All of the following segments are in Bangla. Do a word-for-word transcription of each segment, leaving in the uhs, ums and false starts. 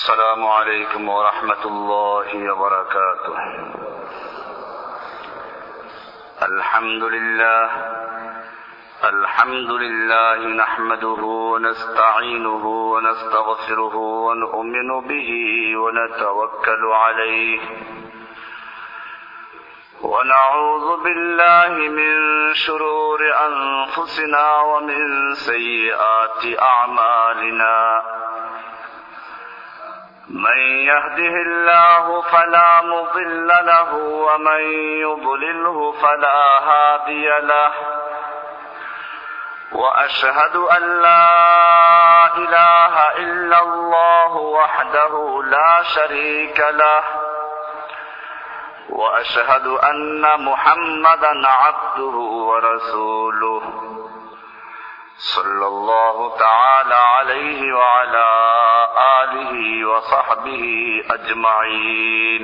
السلام عليكم ورحمة الله وبركاته. الحمد لله الحمد لله نحمده ونستعينه ونستغفره ونؤمن به ونتوكل عليه ونعوذ بالله من شرور أنفسنا ومن سيئات أعمالنا. من يهده الله فلا مضل له ومن يضلله فلا هادي له. وأشهد أن لا إله إلا الله وحده لا شريك له. وأشهد أن محمدا عبده ورسوله صلى الله تعالى عليه وعلى آله وصحبه أجمعين.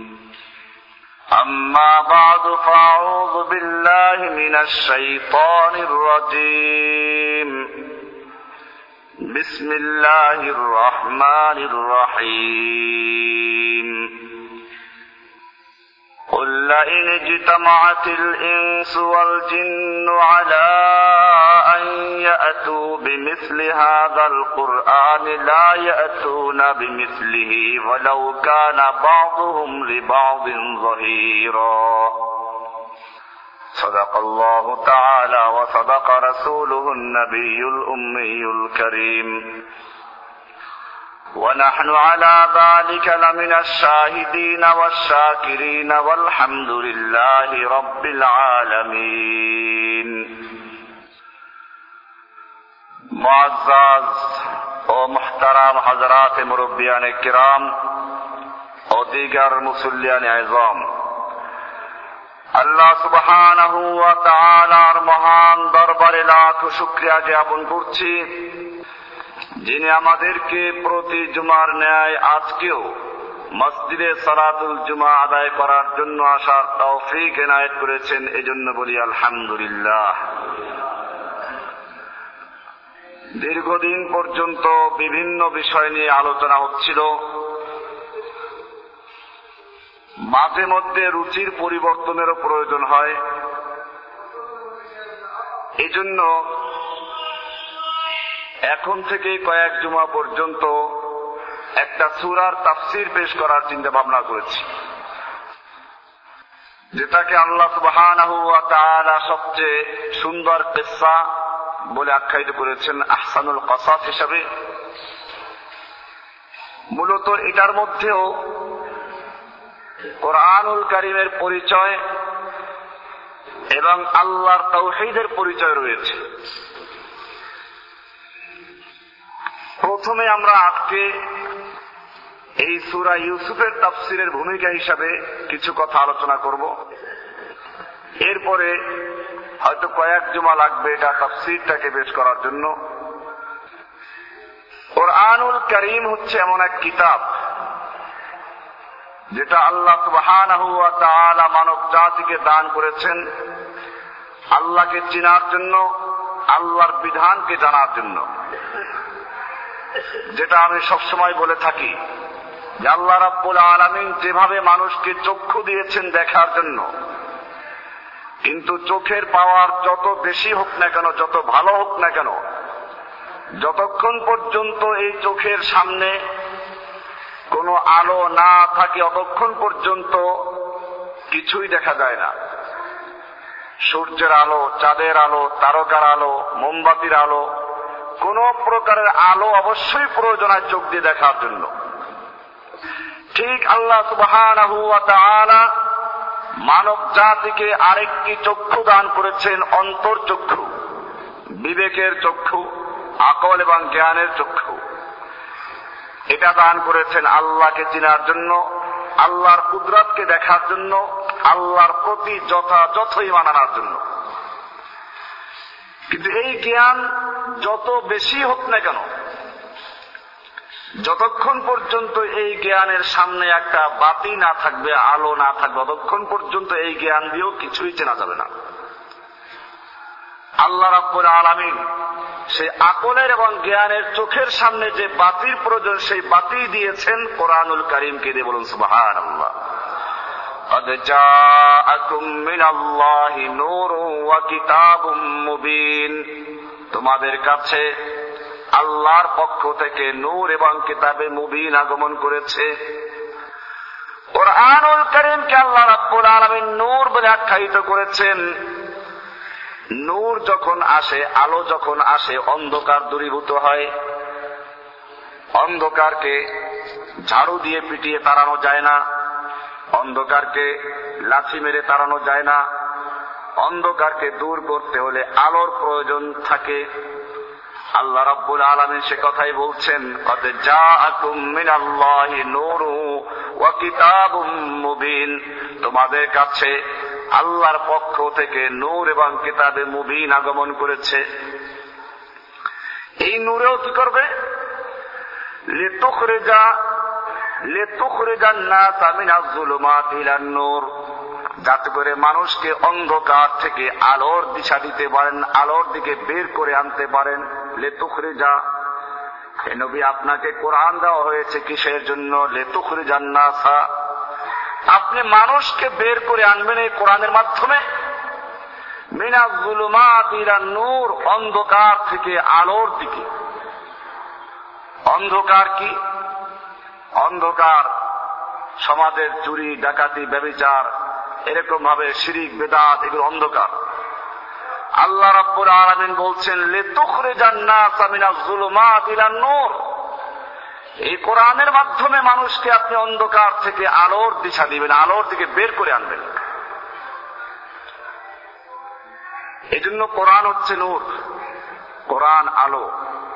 أما بعد فأعوذ بالله من الشيطان الرجيم. بسم الله الرحمن الرحيم. قل لئن اجتمعت الإنس والجن على أن يأتوا بمثل هذا القرآن لا يأتون بمثله ولو كان بعضهم لبعض ظهيرا. صدق الله تعالى وصدق رسوله النبي الأمي الكريم. ونحن على ذلك لمن الشاهدين والشاكرين والحمد لله رب العالمين. মুআজ্জাজ ও মুহতারাম হযরত মুরব্বিয়ানে কিরাম ও দিগার মুসল্লিয়ানে আযম, আল্লাহ সুবহানাহু ওয়া তাআলার মহান দরবারে লাখ শুকরিয়া জ্ঞাপন করছি, যিনি আমাদেরকে প্রতি জুমার ন্যায় আজকেও মসজিদে সালাতুল জুমা আদায় করার জন্য আসার তৌফিক এনায়েত করেছেন। এজন্য বলি আলহামদুলিল্লাহ। দীর্ঘদিন পর্যন্ত বিভিন্ন বিষয় নিয়ে আলোচনা হচ্ছিল। মাঝে মধ্যে রুচির পরিবর্তনেরও প্রয়োজন হয়। এজন্য এখন থেকে কয়েক জুমা পর্যন্ত একটা সূরার তাফসীর পেশ করার চিন্তা ভাবনা করেছি, যেটাকে আল্লাহ সুবহানাহু ওয়া তাআলা সবচেয়ে সুন্দর কিসসা বলে আখ্যায়িত করেছেন, আহসানুল কসাস হিসাবে। মূলত এটার মধ্যেও কোরআনুল কারীমের পরিচয় এবং আল্লাহর তাওহীদের পরিচয় রয়েছে। প্রথমে আমরা আজকে এই সূরা ইউসুফের তাফসীরের ভূমিকা হিসাবে কিছু কথা আলোচনা করব। এরপরে হয়তো কয়েক জুমা লাগবে এটা তাফসীরটাকে পেশ করার জন্য। কোরআনুল কারীম হচ্ছে এমন এক কিতাব যেটা আল্লাহ সুবহানাহু ওয়া তাআলা মানব জাতিকে দান করেছেন আল্লাহকে চেনার জন্য, আল্লাহর বিধানকে জানার জন্য। যেটা আমি সবসময় বলে থাকি যে আল্লাহ রাব্বুল আলামিন যেভাবে মানুষকে চক্ষু দিয়েছেন দেখার জন্য, কিন্তু চোখের পাওয়ার যত বেশি হোক না কেন, যত ভালো হোক না কেন, যতক্ষণ পর্যন্ত এই চোখের সামনে কোনো আলো না থাকে ততক্ষণ পর্যন্ত কিছুই দেখা যায় না। সূর্যের আলো, চাঁদের আলো, তারকার আলো, মোমবাতির আলো, কোন প্রকারের আলো অবশ্যই প্রয়োজন হয় চোখ দিয়ে দেখার জন্য। ঠিক আল্লাহ সুবহানাহু ওয়া তাআলা মানব জাতিকে আরেকটি চক্ষু দান করেছেন, অন্তর চক্ষু, বিবেকের চক্ষু, আকল এবং জ্ঞানের চক্ষু। এটা দান করেছেন আল্লাহকে চেনার জন্য, আল্লাহর কুদরতকে দেখার জন্য, আল্লাহর প্রতি যথাযথ ঈমান আনার জন্য। কিন্তু এই জ্ঞান যত বেশি হোক না কেন, যতক্ষণ পর্যন্ত এই জ্ঞানের সামনে একটা বাতি না থাকবে, আলো না থাকবে, ততক্ষণ পর্যন্ত এই জ্ঞান দিয়েও কিছুই চেনা যাবে না। আল্লাহ রাব্বুল আলামিন সেই আকলের এবং জ্ঞানের চোখের সামনে যে বাতির প্রয়োজন সেই বাতি দিয়েছেন কোরআনুল কারীমকে দিয়ে। বলুন সুবহানাল্লাহ। قد جاءكم من الله نور وكتاب مبين, তোমাদের কাছে আল্লাহর পক্ষ থেকে নূর এবং কিতাবে মুবিন আগমন করেছে। কোরআনুল কারীমকে আল্লাহ রাব্বুল আলামিন নূর বলে আখ্যায়িত করেছেন। নূর যখন আসে, আলো যখন আসে, অন্ধকার দূরীভূত হয়। অন্ধকারকে ঝাড়ু দিয়ে পিটিয়ে তাড়ানো যায় না, অন্ধকারকে লাথি মেরে তাড়ানো যায় না। অন্ধকারকে দূর করতে হলে আলোর প্রয়োজন থাকে। আল্লাহ রাব্বুল আলামিন সে কথাই বলছেন, কদ জাআকুম মিনাল্লাহি নূরু ওয়া কিতাবুম মুবিন, তোমাদের কাছে আল্লাহর পক্ষ থেকে নূর এবং কিতাবে মুবিন আগমন করেছে। এই নূরেও কি করবে? লিতুখরিজা লিতুখরিজান নাসা মিনাজ যুলুমাতি ইলান নূর, যাতে করে মানুষকে অন্ধকার থেকে আলোর দিশা দিতে পারেন, আলোর দিকে বের করে আনতে পারেন। লিতুখরিজা, হে নবী আপনাকে কোরআন দেওয়া হয়েছে কিসের জন্য? লিতুখরিজান নাসা, আপনি মানুষকে বের করে আনবেন এই কোরআনের মাধ্যমে। মিনাজ যুলুমাতি ইলান নূর, অন্ধকার থেকে আলোর দিকে। অন্ধকার কি? অন্ধকার সমাজের চুরি, ডাকাতি, ব্যভিচার, এরকম ভাবে শিরিক, বেদাত, এগুলো অন্ধকার। আল্লাহ রাব্বুল আলামিন বলছেন লিতুখরিজান নাসা মিনাজ যুলুমাতি ইলান নূর, এই কোরআনের মাধ্যমে মানুষকে আপনি অন্ধকার থেকে আলোর দিশা দিবেন, আলোর দিকে বের করে আনবেন। এজন্য কোরআন হচ্ছে নূর, কোরআন আলো।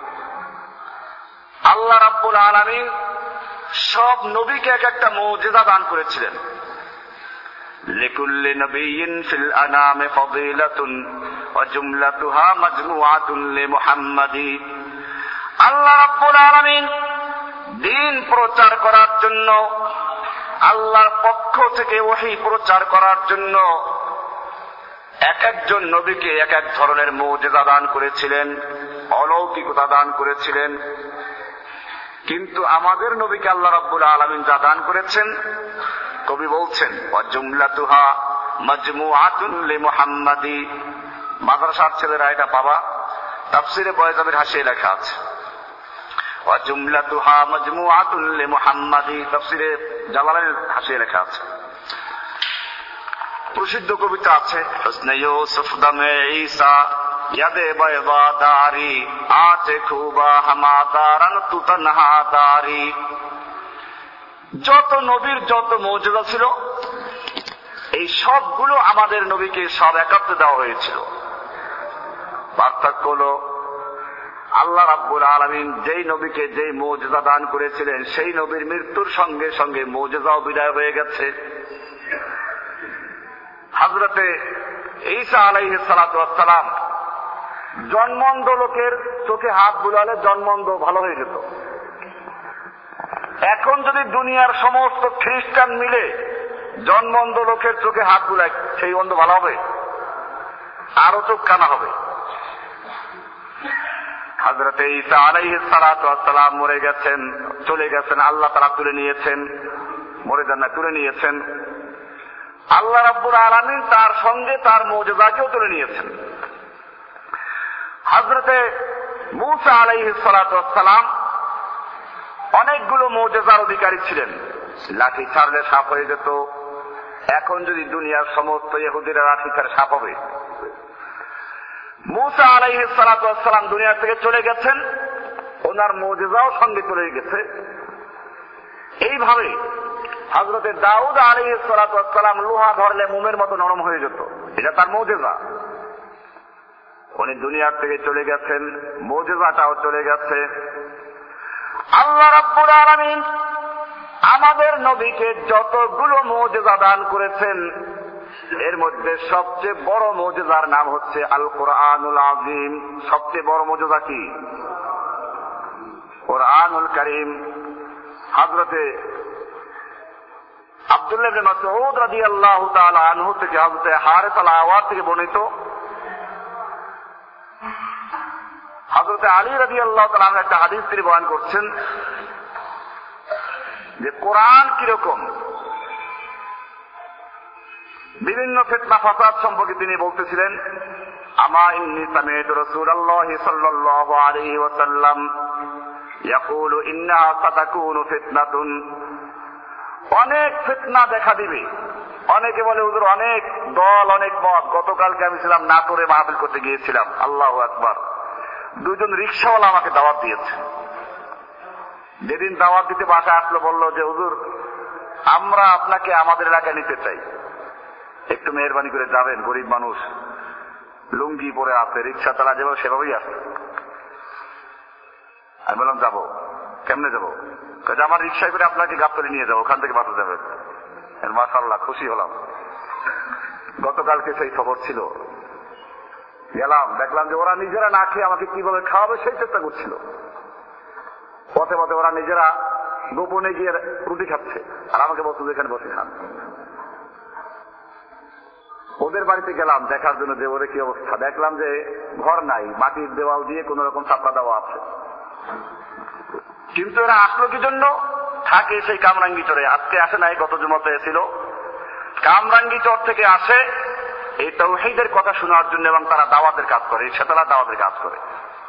আল্লাহ রাব্বুল আলামিন সব নবীকে এক একটা মুজিজা দান করেছিলেন। লিকুল্লি নবিয়্যিন ফিল আনামি ফাদিলাতুন ওয়া জুমলাতুহা মাজমুআতুন লিমুহাম্মাদি, আল্লাহ রাব্বুল আলামিন দ্বীন প্রচার করার জন্য, আল্লাহর পক্ষ থেকে ওহী প্রচার করার জন্য এক একজন নবীকে এক এক ধরনের মুজিজা দান করেছিলেন, অলৌকিকতা দান করেছিলেন। কিন্তু আমাদের নবীকে আল্লাহ রাব্বুল আলামিন যা দান করেছেন, কবি বলছেন ওয়া জুমলাতুহা মাজমুআতুন লিমুহাম্মাদি। মাদ্রাসার ছেলেরা এটা পাবা, তাফসিরে বয়জাবের হাসিয়ে লেখা আছে ওয়া জুমলাতুহা মাজমুআতুন লিমুহাম্মাদি, তাফসিরে জালালাইনের হাসিয়ে লেখা আছে। প্রসিদ্ধ কবিতা আছে, হুসনে ইউসুফ দামে ঈসা ইয়াদে বাইদাদারি আতে খুবা হামাদারান তুতানহাদারি। যত নবীর যত মুজিজা ছিল, এই সবগুলো আমাদের নবীকে সব একত্রে দেওয়া হয়েছিল। পার্থক্য হলো আল্লাহ রাব্বুল আলামিন যেই নবীকে যেই মুজিজা দান করেছিলেন, সেই নবীর মৃত্যুর সঙ্গে সঙ্গে মুজিজাও বিদায় হয়ে গেছে। হযরতে ঈসা আলাইহিস সালাতু ওয়াস সালাম জন্মন্ধ লোকের চোখে হাত বুলালে জন্মন্ধ ভালো হয়ে যেত। এখন যদি দুনিয়ার সমস্ত খ্রিস্টান মিলে জন্মন্ধ লোকের চোখে হাত বুলায়, সেই অন্ধ ভালো হবে? আরো চোখ কানা হবে। হযরতে ঈসা আলাইহিস সালাতু ওয়াস সালাম মরে গেছেন, চলে গেছেন, আল্লাহ তাআলা তুলে নিয়েছেন, মরে যান না, তুলে নিয়েছেন। আল্লাহ রাব্বুল আলামিন তার সঙ্গে তার মুজিজাকেও তুলে নিয়েছেন। হযরতে মূসা আলাইহিস সালাতু ওয়াস সালাম অনেকগুলো মুজিজার অধিকারী ছিলেন। লাঠি ছাড়লে সাপ হয়ে যেত। এখন যদি দুনিয়ার সমস্ত ইহুদিরা লাঠি ছাড়ে সাপ হবে? মূসা আলাইহিস সালাতু ওয়াস সালাম দুনিয়া থেকে চলে গেছেন, ওনার মুজিজাও সঙ্গে চলে গেছে। এইভাবে হযরতে দাউদ আলাইহিস সালাতু ওয়াস সালাম লোহা ধরলে মোমের মতো নরম হয়ে যেত, এটা তার মুজিজা। উনি দুনিয়ার থেকে চলে গেছেন, মুজিজাটাও চলে গেছে। আল্লাহ রাব্বুল আলামিন আমাদের নবীকে যতগুলো মুজিজা দান করেছেন, এর মধ্যে সবচেয়ে বড় মুজিজার নাম হচ্ছে আল কোরআনুল আযীম। সবচেয়ে বড় মুজিজা কি? কোরআনুল কারীম। হযরতে আব্দুল্লাহ ইবনে মাসউদ রাদিয়াল্লাহু তাআলা আনহু থেকে, হযরতে হারিস আল আওয়াদ থেকে বর্ণিত, হযরত আলী রাদিয়াল্লাহু তাআলা আনহু একটা হাদিস তিনি বয়ান করছেন যে কোরআন কিরকম, বিভিন্ন ফিতনা ফাসাদ সম্পর্কে তিনি বলতেছিলেন, আমা ইন্নী সামি'তু রাসূলুল্লাহি সাল্লাল্লাহু আলাইহি ওয়াসাল্লাম ইয়াকুলু ইন্নাহা সাতাকুনু ফিতনাতুন। অনেক ফিতনা দেখা দিবে। অনেকে বলে হুজুর অনেক দল অনেক মত। গতকালকে আমি ছিলাম নাটোরে মাহফিল করতে গিয়েছিলাম, আল্লাহু আকবার, দুজন রিকশাওয়ালা আমাকে দাওয়াত দিয়েছে। যেদিন দাওয়াত দিতে বাসায় আসলো বলল যে হুজুর আমরা আপনাকে আমাদের এলাকায় নিতে চাই, একটু মেহরবানি করে যাবেন, গরিব মানুষ, লুঙ্গি পরে আছে, রিক্সা চালা যেভাবে সেভাবেই আছে। আমি বললাম যাবো। কেমনে যাবো? কাজে আমার রিক্সায় করে আপনাকে গাবতলী নিয়ে যাবো, ওখান থেকে বাসে যাবেন। মাশাআল্লাহ, খুশি হলাম। গতকালকে সেই খবর ছিল, গেলাম, দেখলাম যে ওরা নিজেরা না খেয়ে আমাকে কিভাবে খাওয়াবে সেই চেষ্টা করছিল। পথে পথে ওরা নিজেরা গোপনে গিয়ে রুটি খাচ্ছে আর আমাকে বলতো এখানে বসে খান। ওদের বাড়িতে গেলাম দেখার জন্য যে ওদের কি অবস্থা। দেখলাম যে ঘর নাই, মাটির দেওয়াল দিয়ে কোন রকম ছাপড়া দেওয়া আছে। কিন্তু এরা আসলো কি জন্য? থাকে সেই কামরাঙ্গি চরে। আজকে আসে নাই, গত জুমাতে এসেছিল। কামরাঙ্গি চর থেকে আসে এই তাওহীদের কথা শোনার জন্য, এবং তারা দাওয়াতের কাজ করে, সেতলা দাওয়াতের কাজ করে।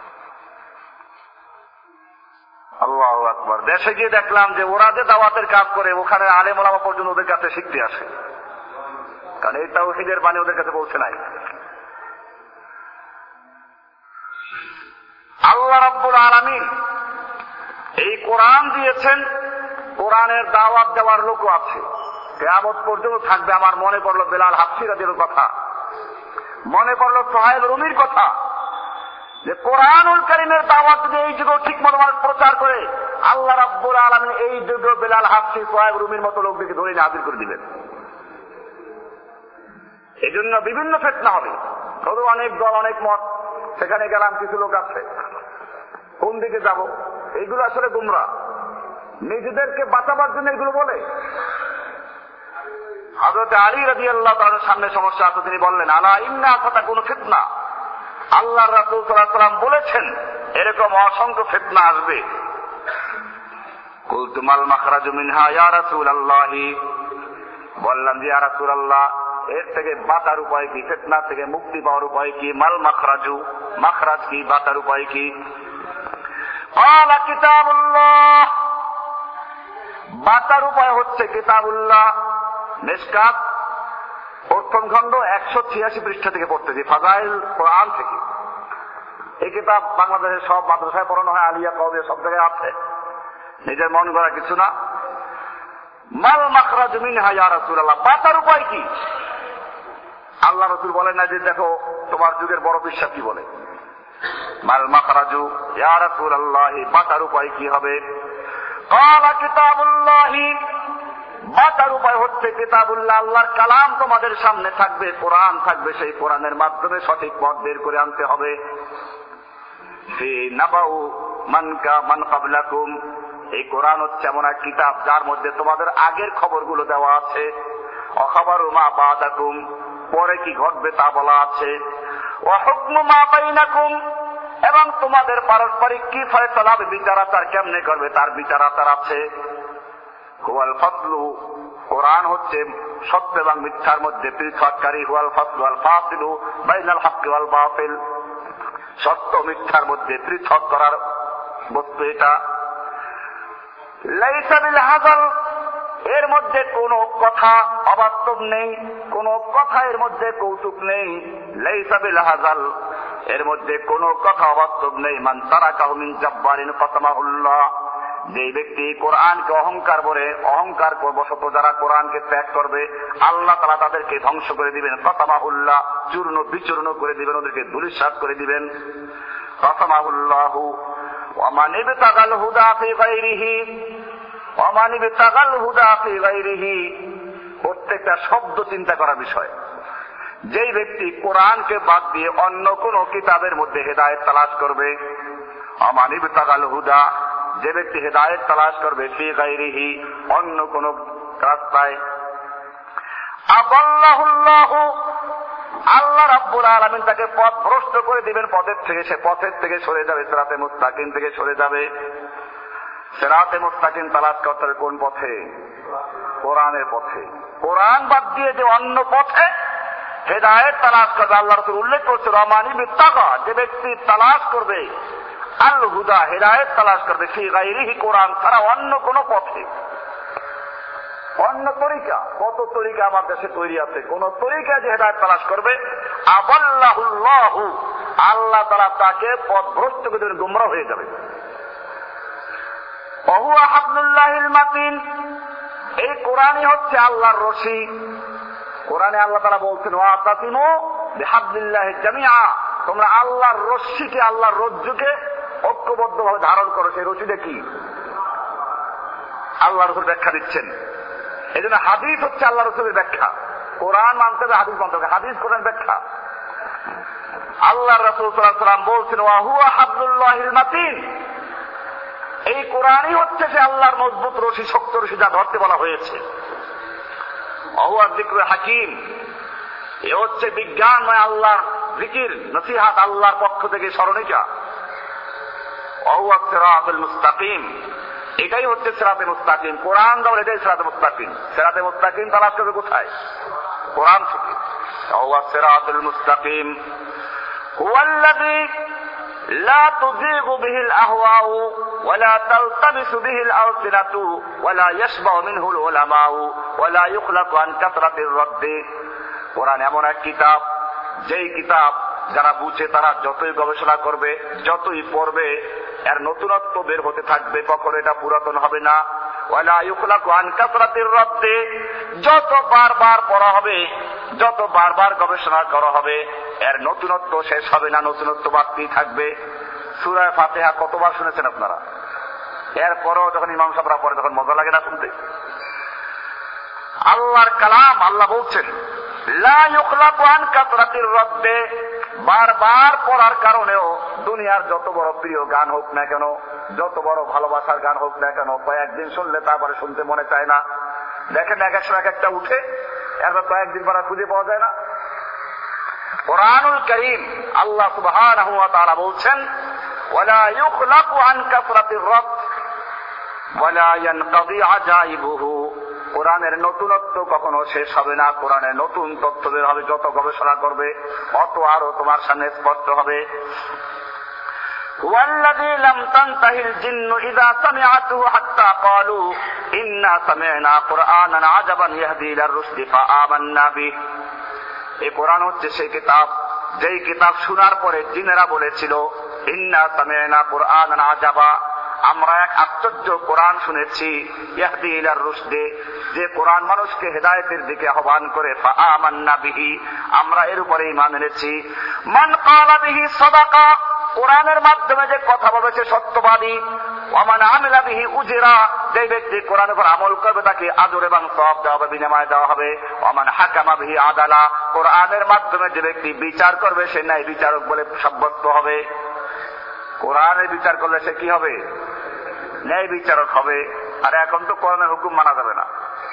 আল্লাহু আকবার। দেশে গিয়ে দেখলাম যে ওরা যে দাওয়াতের কাজ করে ওখানে আলেম ওলামা পর্যন্ত ওদের কাছে শিখতে আসে, কারণ এই তাওহীদের বাণী ওদের কাছে পৌঁছে নাই। আল্লাহ রাব্বুল আলামিন এই কোরআন দিয়েছেন, কোরআনের দাওয়াত দেওয়ার লোকও আছে, কিয়ামত পর্যন্ত থাকবে। আমার মনে পড়লো বেলাল হাবশী রাদিয়াল্লাহু কথা, মনে পড়লো সুহাইল রুমির কথা, যে কোরআনুল কারীমের দাওয়াত যদি এই যুগে ঠিক মতো প্রচার করে আল্লাহ রাব্বুল আলামিন এই যুগে বেলাল হাবশী সুহাইল রুমির মতো লোকদেরকে ধরে নিয়ে হাজির করে দিবেন। এই জন্য বিভিন্ন ফিতনা হবে, শুধু অনেক দল অনেক মত। সেখানে গেলাম, কিছু লোক আছে, কোন দিকে যাব? এইগুলো আসলে গুমরা, নিজেদেরকে বাঁচাবার জন্য এগুলো বলে। হযরত আলী রাদিয়াল্লাহু তাআলার সামনে সমস্যা আছে, তিনি বললেন আলা ইন্না সাতাকুনু ফিতনা। আল্লাহর রাসূল সাল্লাল্লাহু আলাইহি ওয়াসাল্লাম বলেছেন এরকম অসংখ্য ফিতনা আসবে। কুলতু মাল মাখরাজু মিনহা ইয়া রাসূলুল্লাহ, বললাম যে ইয়া রাসূলুল্লাহ এর থেকে বাঁচার উপায় কি, ফিতনা থেকে মুক্তি পাওয়ার উপায় কি? মাল মাখরাজু, মাখরাজ কি, বাঁচার উপায় কি? ক্বালা কিতাবুল্লাহ, বাঁচার উপায় হচ্ছে কিতাবুল্লাহ। মিশকাত প্রথম খণ্ড একশো ছিয়াশি পৃষ্ঠা থেকে পড়তেছি, ফাজাইল কোরআন থেকে। এই কিতাব বাংলাদেশের সব মাদ্রাসায় পড়ানো হয়, আলিয়া কওমে সব জায়গায় আছে, নিজের মন করা কিছু না। মাল মাখরাজু মিনহা ইয়া রাসূলুল্লাহ, বাঁচার উপায় কি? আল্লাহ রাসূল বলেন না যে দেখো তোমার যুগের বড় বিশ্বাস কি বলে, মাল মাখরাজু ইয়া রাসূলুল্লাহ, বাঁচার উপায় কি হবে? ক্বালা কিতাবুল্লাহ, বাঁচার উপায় হচ্ছে কিতাবুল্লাহ, আল্লাহর কালাম তোমাদের সামনে থাকবে, কোরআন থাকবে, সেই কোরআনের মাধ্যমে সঠিক পথ বের করে আনতে হবে। ফি নাবাউ মান কা মান ক্বাবলাকুম, এই কোরআন হচ্ছে এমন এক কিতাব যার মধ্যে তোমাদের আগের খবরগুলো দেওয়া আছে। অখবারু মা বাদাকুম, পরে কি ঘটবে তা বলা আছে। ওয়া হুকমু মা বাইনাকুম, এবং তোমাদের পারস্পরিক কি ফয়সালা হবে, বিচার আচার কেমনে করবে তার বিচার আচার আছে। হুয়াল ফাসলু, কোরআন হচ্ছে সত্য এবং মিথ্যার মধ্যে পৃথককারী। হুয়াল ফাসলু আল ফাসিলু বাইনাল হক ওয়াল বাতিল, সত্য মিথ্যার মধ্যে পৃথক করার বস্তু এটা। লাইসা বিল হাযাল, এর মধ্যে কোনো কথা অবাস্তব নেই, কোনো কথা এর মধ্যে কৌতুক নেই। লাইসা বিল হাযাল, এর মধ্যে কোনো কথা অবাস্তব নেই। মান তারাকাহু মিন জাব্বারিন ফাতামাহুল্লাহ, যে ব্যক্তি কোরআনকে অহংকার বলে, অহংকার বশত যারা কোরআনকে ত্যাগ করবে আল্লাহ তাআলা তাদেরকে ধ্বংস করে দিবেন। ফাতামাহুল্লাহ, চূর্ণ বিচূর্ণ করে দিবেন, ওদেরকে ধূলিসাৎ করে দিবেন। ফাতামাহুল্লাহু ওয়া মান ইবতাগাল হুদা ফি গায়রিহি, ওয়া মান ইবতাগাল হুদা ফি গায়রিহি, প্রত্যেকটা শব্দ চিন্তা করার বিষয়। যেই ব্যক্তি কোরআনকে বাদ দিয়ে অন্য কোন কিতাবের মধ্যে হেদায়েত তালাশ করবে, ওয়া মান ইবতাগাল হুদা, যে ব্যক্তি হেদায়েত তালাশ করবে ফি গায়রিহি, অন্য কোন রাস্তায়, আদাল্লাহুল্লাহু আল্লাহ রাব্বুল আলামিন তাকে পথ ভ্রষ্ট করে দিবেন, পথের থেকে সে পথের থেকে সরে যাবে, সিরাতে মুস্তাকিম থেকে সরে যাবে। সিরাতে মুস্তাকিম তালাশ করতে হবে কোন পথে? কোরআনের পথে। কোরআন বাদ দিয়ে যে অন্য পথে হেদায়েত তালাশ করবে, আল্লাহ রাসূল উল্লেখ করছে রমানি বিত্তাকা, যে ব্যক্তি তালাশ করবে আল হুদা, হেদায়েত তালাশ করবে ফি গায়রিহি, কোরআন ছাড়া অন্য কোন পথে, অন্য তরিকা। কত তরিকা আমার দেশে তৈরি আছে, কোন তরিকা যে হেদায়েত তালাশ করবে আবাল্লাহুল্লাহু, আল্লাহ তাআলা তাকে পথভ্রষ্ট করে দেবেন, গোমরা হয়ে যাবে। ওহুয়া হাবলুল্লাহিল মাতিন, এই কোরআনই হচ্ছে আল্লাহর রশি। কোরআনে আল্লাহ তাআলা বলছেন ওয়াতাসিমু বিহাবলিল্লাহি জামিআ, তোমরা আল্লাহর রশিকে, আল্লাহর রজ্জুকে ঐক্যবদ্ধভাবে ধারণ করো। সেই রশিটা কি? আল্লাহ রাসূল ব্যাখ্যা দিচ্ছেন। এই জন্য হাদিস হচ্ছে আল্লাহ রাসূলের ব্যাখ্যা। কোরআন মানতে হবে, হাদিস মানতে হবে। হাদিস কোরআন ব্যাখ্যা। আল্লাহ রাসূল সাল্লাল্লাহু আলাইহি ওয়াসাল্লাম বলছেন ওয়া হুয়া হাবলুল্লাহিল মাতিন, এই কোরআনই হচ্ছে সে আল্লাহর মজবুত রশি, শক্ত রশি, যা ধরতে বলা হয়েছে। ওয়া যিকরুল হাকিম, এ হচ্ছে বিজ্ঞানময় আল্লাহর জিকির, নসিহত, আল্লাহর পক্ষ থেকে স্মরণিকা। ওয়া সিরাতুল মুস্তাকিম, এটাই হচ্ছে সিরাতে মুস্তাকিম। কোরআন দাও, এটাই সিরাতে মুস্তাকিম। সিরাতে মুস্তাকিম তালাশ করবে কোথায়? কোরআন থেকে। ওয়া সিরাতুল মুস্তাকিম হুয়াল্লাযী লা তুযীগু বিহিল আহওয়াউ ওয়া লা তালতাবিসু বিহিল আলসিনাতু ওয়া লা ইয়াশবাউ মিনহুল উলামাউ ওয়া লা ইখলাকু আন কাসরাতির রাদ্দি। কোরআন এমন এক কিতাব, যেই কিতাব যারা বুঝে তারা যতই গবেষণা করবে, যতই পড়বে, এর নতুনত্ব বের হতে থাকবে, কখনো এটা পুরাতন হবে না। ওয়ালা ইখলাকু আন কাসরাতির রাদ্দি, যত বারবার পড়া হবে, যত বারবার গবেষণা করা হবে, এর নতুনত্ব শেষ হবে না, নতুনত্ব বাড়তেই থাকবে। সূরা ফাতিহা কতবার শুনেছেন আপনারা? এরপরও যখন ইমাম সাহেবরা পড়ে তখন মজা লাগে না শুনতে? আল্লাহর কালাম, আল্লাহ বলছেন লা ইখলাকু আন কাসরাতির রাদ্দি, বারবার পড়ার কারণেও দুনিয়ার যত বড় প্রিয় গান হোক না কেন, যত বড় ভালোবাসার গান হোক না কেন, কয়েকদিন শুনলে তারপরে শুনতে মনে চায় না। দেখেন এক এক সময় একটা উঠে, এরপর কয়েকদিন পর খুঁজে পাওয়া যায় না। কোরআনুল কারীম আল্লাহ সুবহানাহু ওয়া তাআলা বলছেন ওয়ালা ইখলাকু আন কাসরাতির রাদ ওয়ালা ইয়ানকাদি আজাইবুহু, কোরআনের নতুনত্ব কখনো শেষ হবে না। কোরআনের নতুন তথ্য বের হবে, যত গবেষণা করবে অত আরো তোমার সামনে স্পষ্ট হবে। ওয়াল্লাযী লাম তানতাহিল জিন্নু ইযা সামিআতুহু হাত্তা ক্বালু ইন্না সামি'না কুরআনান আজাবান ইয়াহদি ইলার রুশদি ফাআমান্না বিহি। এই কোরআন হচ্ছে সেই কিতাব, যেই কিতাব শোনার পরে জিনেরা বলেছিল ইন্না সামি'না কুরআনান আজাবা, আমরা এক আশ্চর্য কোরআন শুনেছি, ইয়াহদি ইলার রুশদি, যে কোরআন মানুষকে হেদায়েতের দিকে আহ্বান করে, ফাআমান্না বিহি, আমরা এর উপরে ঈমান এনেছি। মান ক্বালা বিহি সাদাকা, কোরআনের মাধ্যমে যে কথা বলেছে সত্যবাদী। ওয়া মান আমিলা বিহি উজরা, যে ব্যক্তি কোরআনের উপর আমল করবে তাকে আজর এবং সওয়াব দেওয়া হবে, বিনিময় দেওয়া হবে। ওয়া মান হাকামা বিহি আদালা, কোরআনের মাধ্যমে যে ব্যক্তি বিচার করবে সে ন্যায় বিচারক বলে সাব্যস্ত হবে। কোরআনের বিচার করলে সে কি হবে? ন্যায় বিচারক হবে। আর এখন তো কোরআনের হুকুম মানা যাবে না।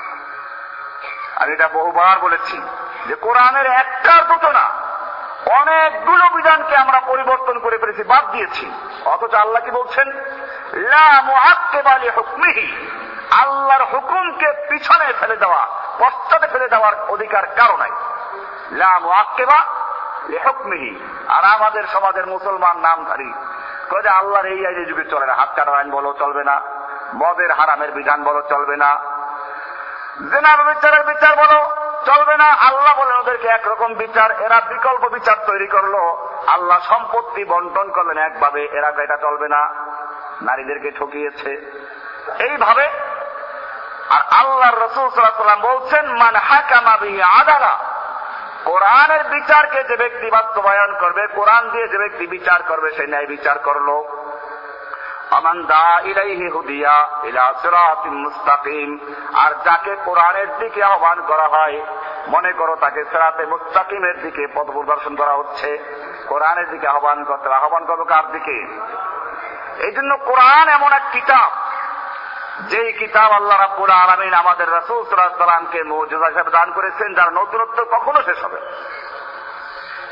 আর এটা বহুবার বলেছি যে কোরআনের একটার দুটো না, অনেকগুলো বিধানকে আমরা পরিবর্তন করে ফেলেছি, বাদ দিয়েছি। অথচ আল্লাহ কি বলছেন? লা মুআক্কিবা লিহুকমিহি, আল্লাহর হুকুমকে পিছনে ফেলে দেওয়া, পশ্চাতে ফেলে দেওয়ার অধিকার কারো নাই। লা মুআক্কিবা লিহুকমিহি। আর আমাদের সমাজের মুসলমান নামধারী কয় যে আল্লাহর এই আইনের যুগে চলে না, হাত কাটার আইন বলো চলবে না, মদের হারামের বিধান বলো চলবে না, জিনার বিচারের বিচার বলো চলবে না। আল্লাহ বলেন ওদেরকে একরকম বিচার, এরা বিকল্প বিচার তৈরি করলো। আল্লাহ সম্পত্তি বন্টন করলেন একভাবে, এরা এটা চলবে না, নারীদেরকে ঠকিয়েছে এইভাবে। আর আল্লাহর রাসূল সাল্লাল্লাহু আলাইহি ওয়াসাল্লাম বলছেন মান হাকামা বিহি আদালা, কোরআনের বিচারকে যে ব্যক্তি বাস্তবায়ন করবে, কোরআন দিয়ে যে ব্যক্তি বিচার করবে সে ন্যায় বিচার করলো। আমান দা ইলাইহি হুদিয়া ইলা সিরাতিম মুস্তাকিম, আর যাকে কোরআনের দিকে আহ্বান করা হয়, মনে করো তাকে সিরাতে মুস্তাকিমের দিকে পথ প্রদর্শন করা হচ্ছে। কোরআনের দিকে আহ্বান করতে, আহ্বান করবে কার দিকে? এই জন্য কোরআন এমন এক কিতাব, যেই কিতাব আল্লাহ রাব্বুল আলামিন আমাদের রাসূল সাল্লাল্লাহু আলাইহি ওয়াসাল্লামকে মুজিজা হিসেবে দান করেছেন, যার নতুনত্ব কখনো শেষ হবে।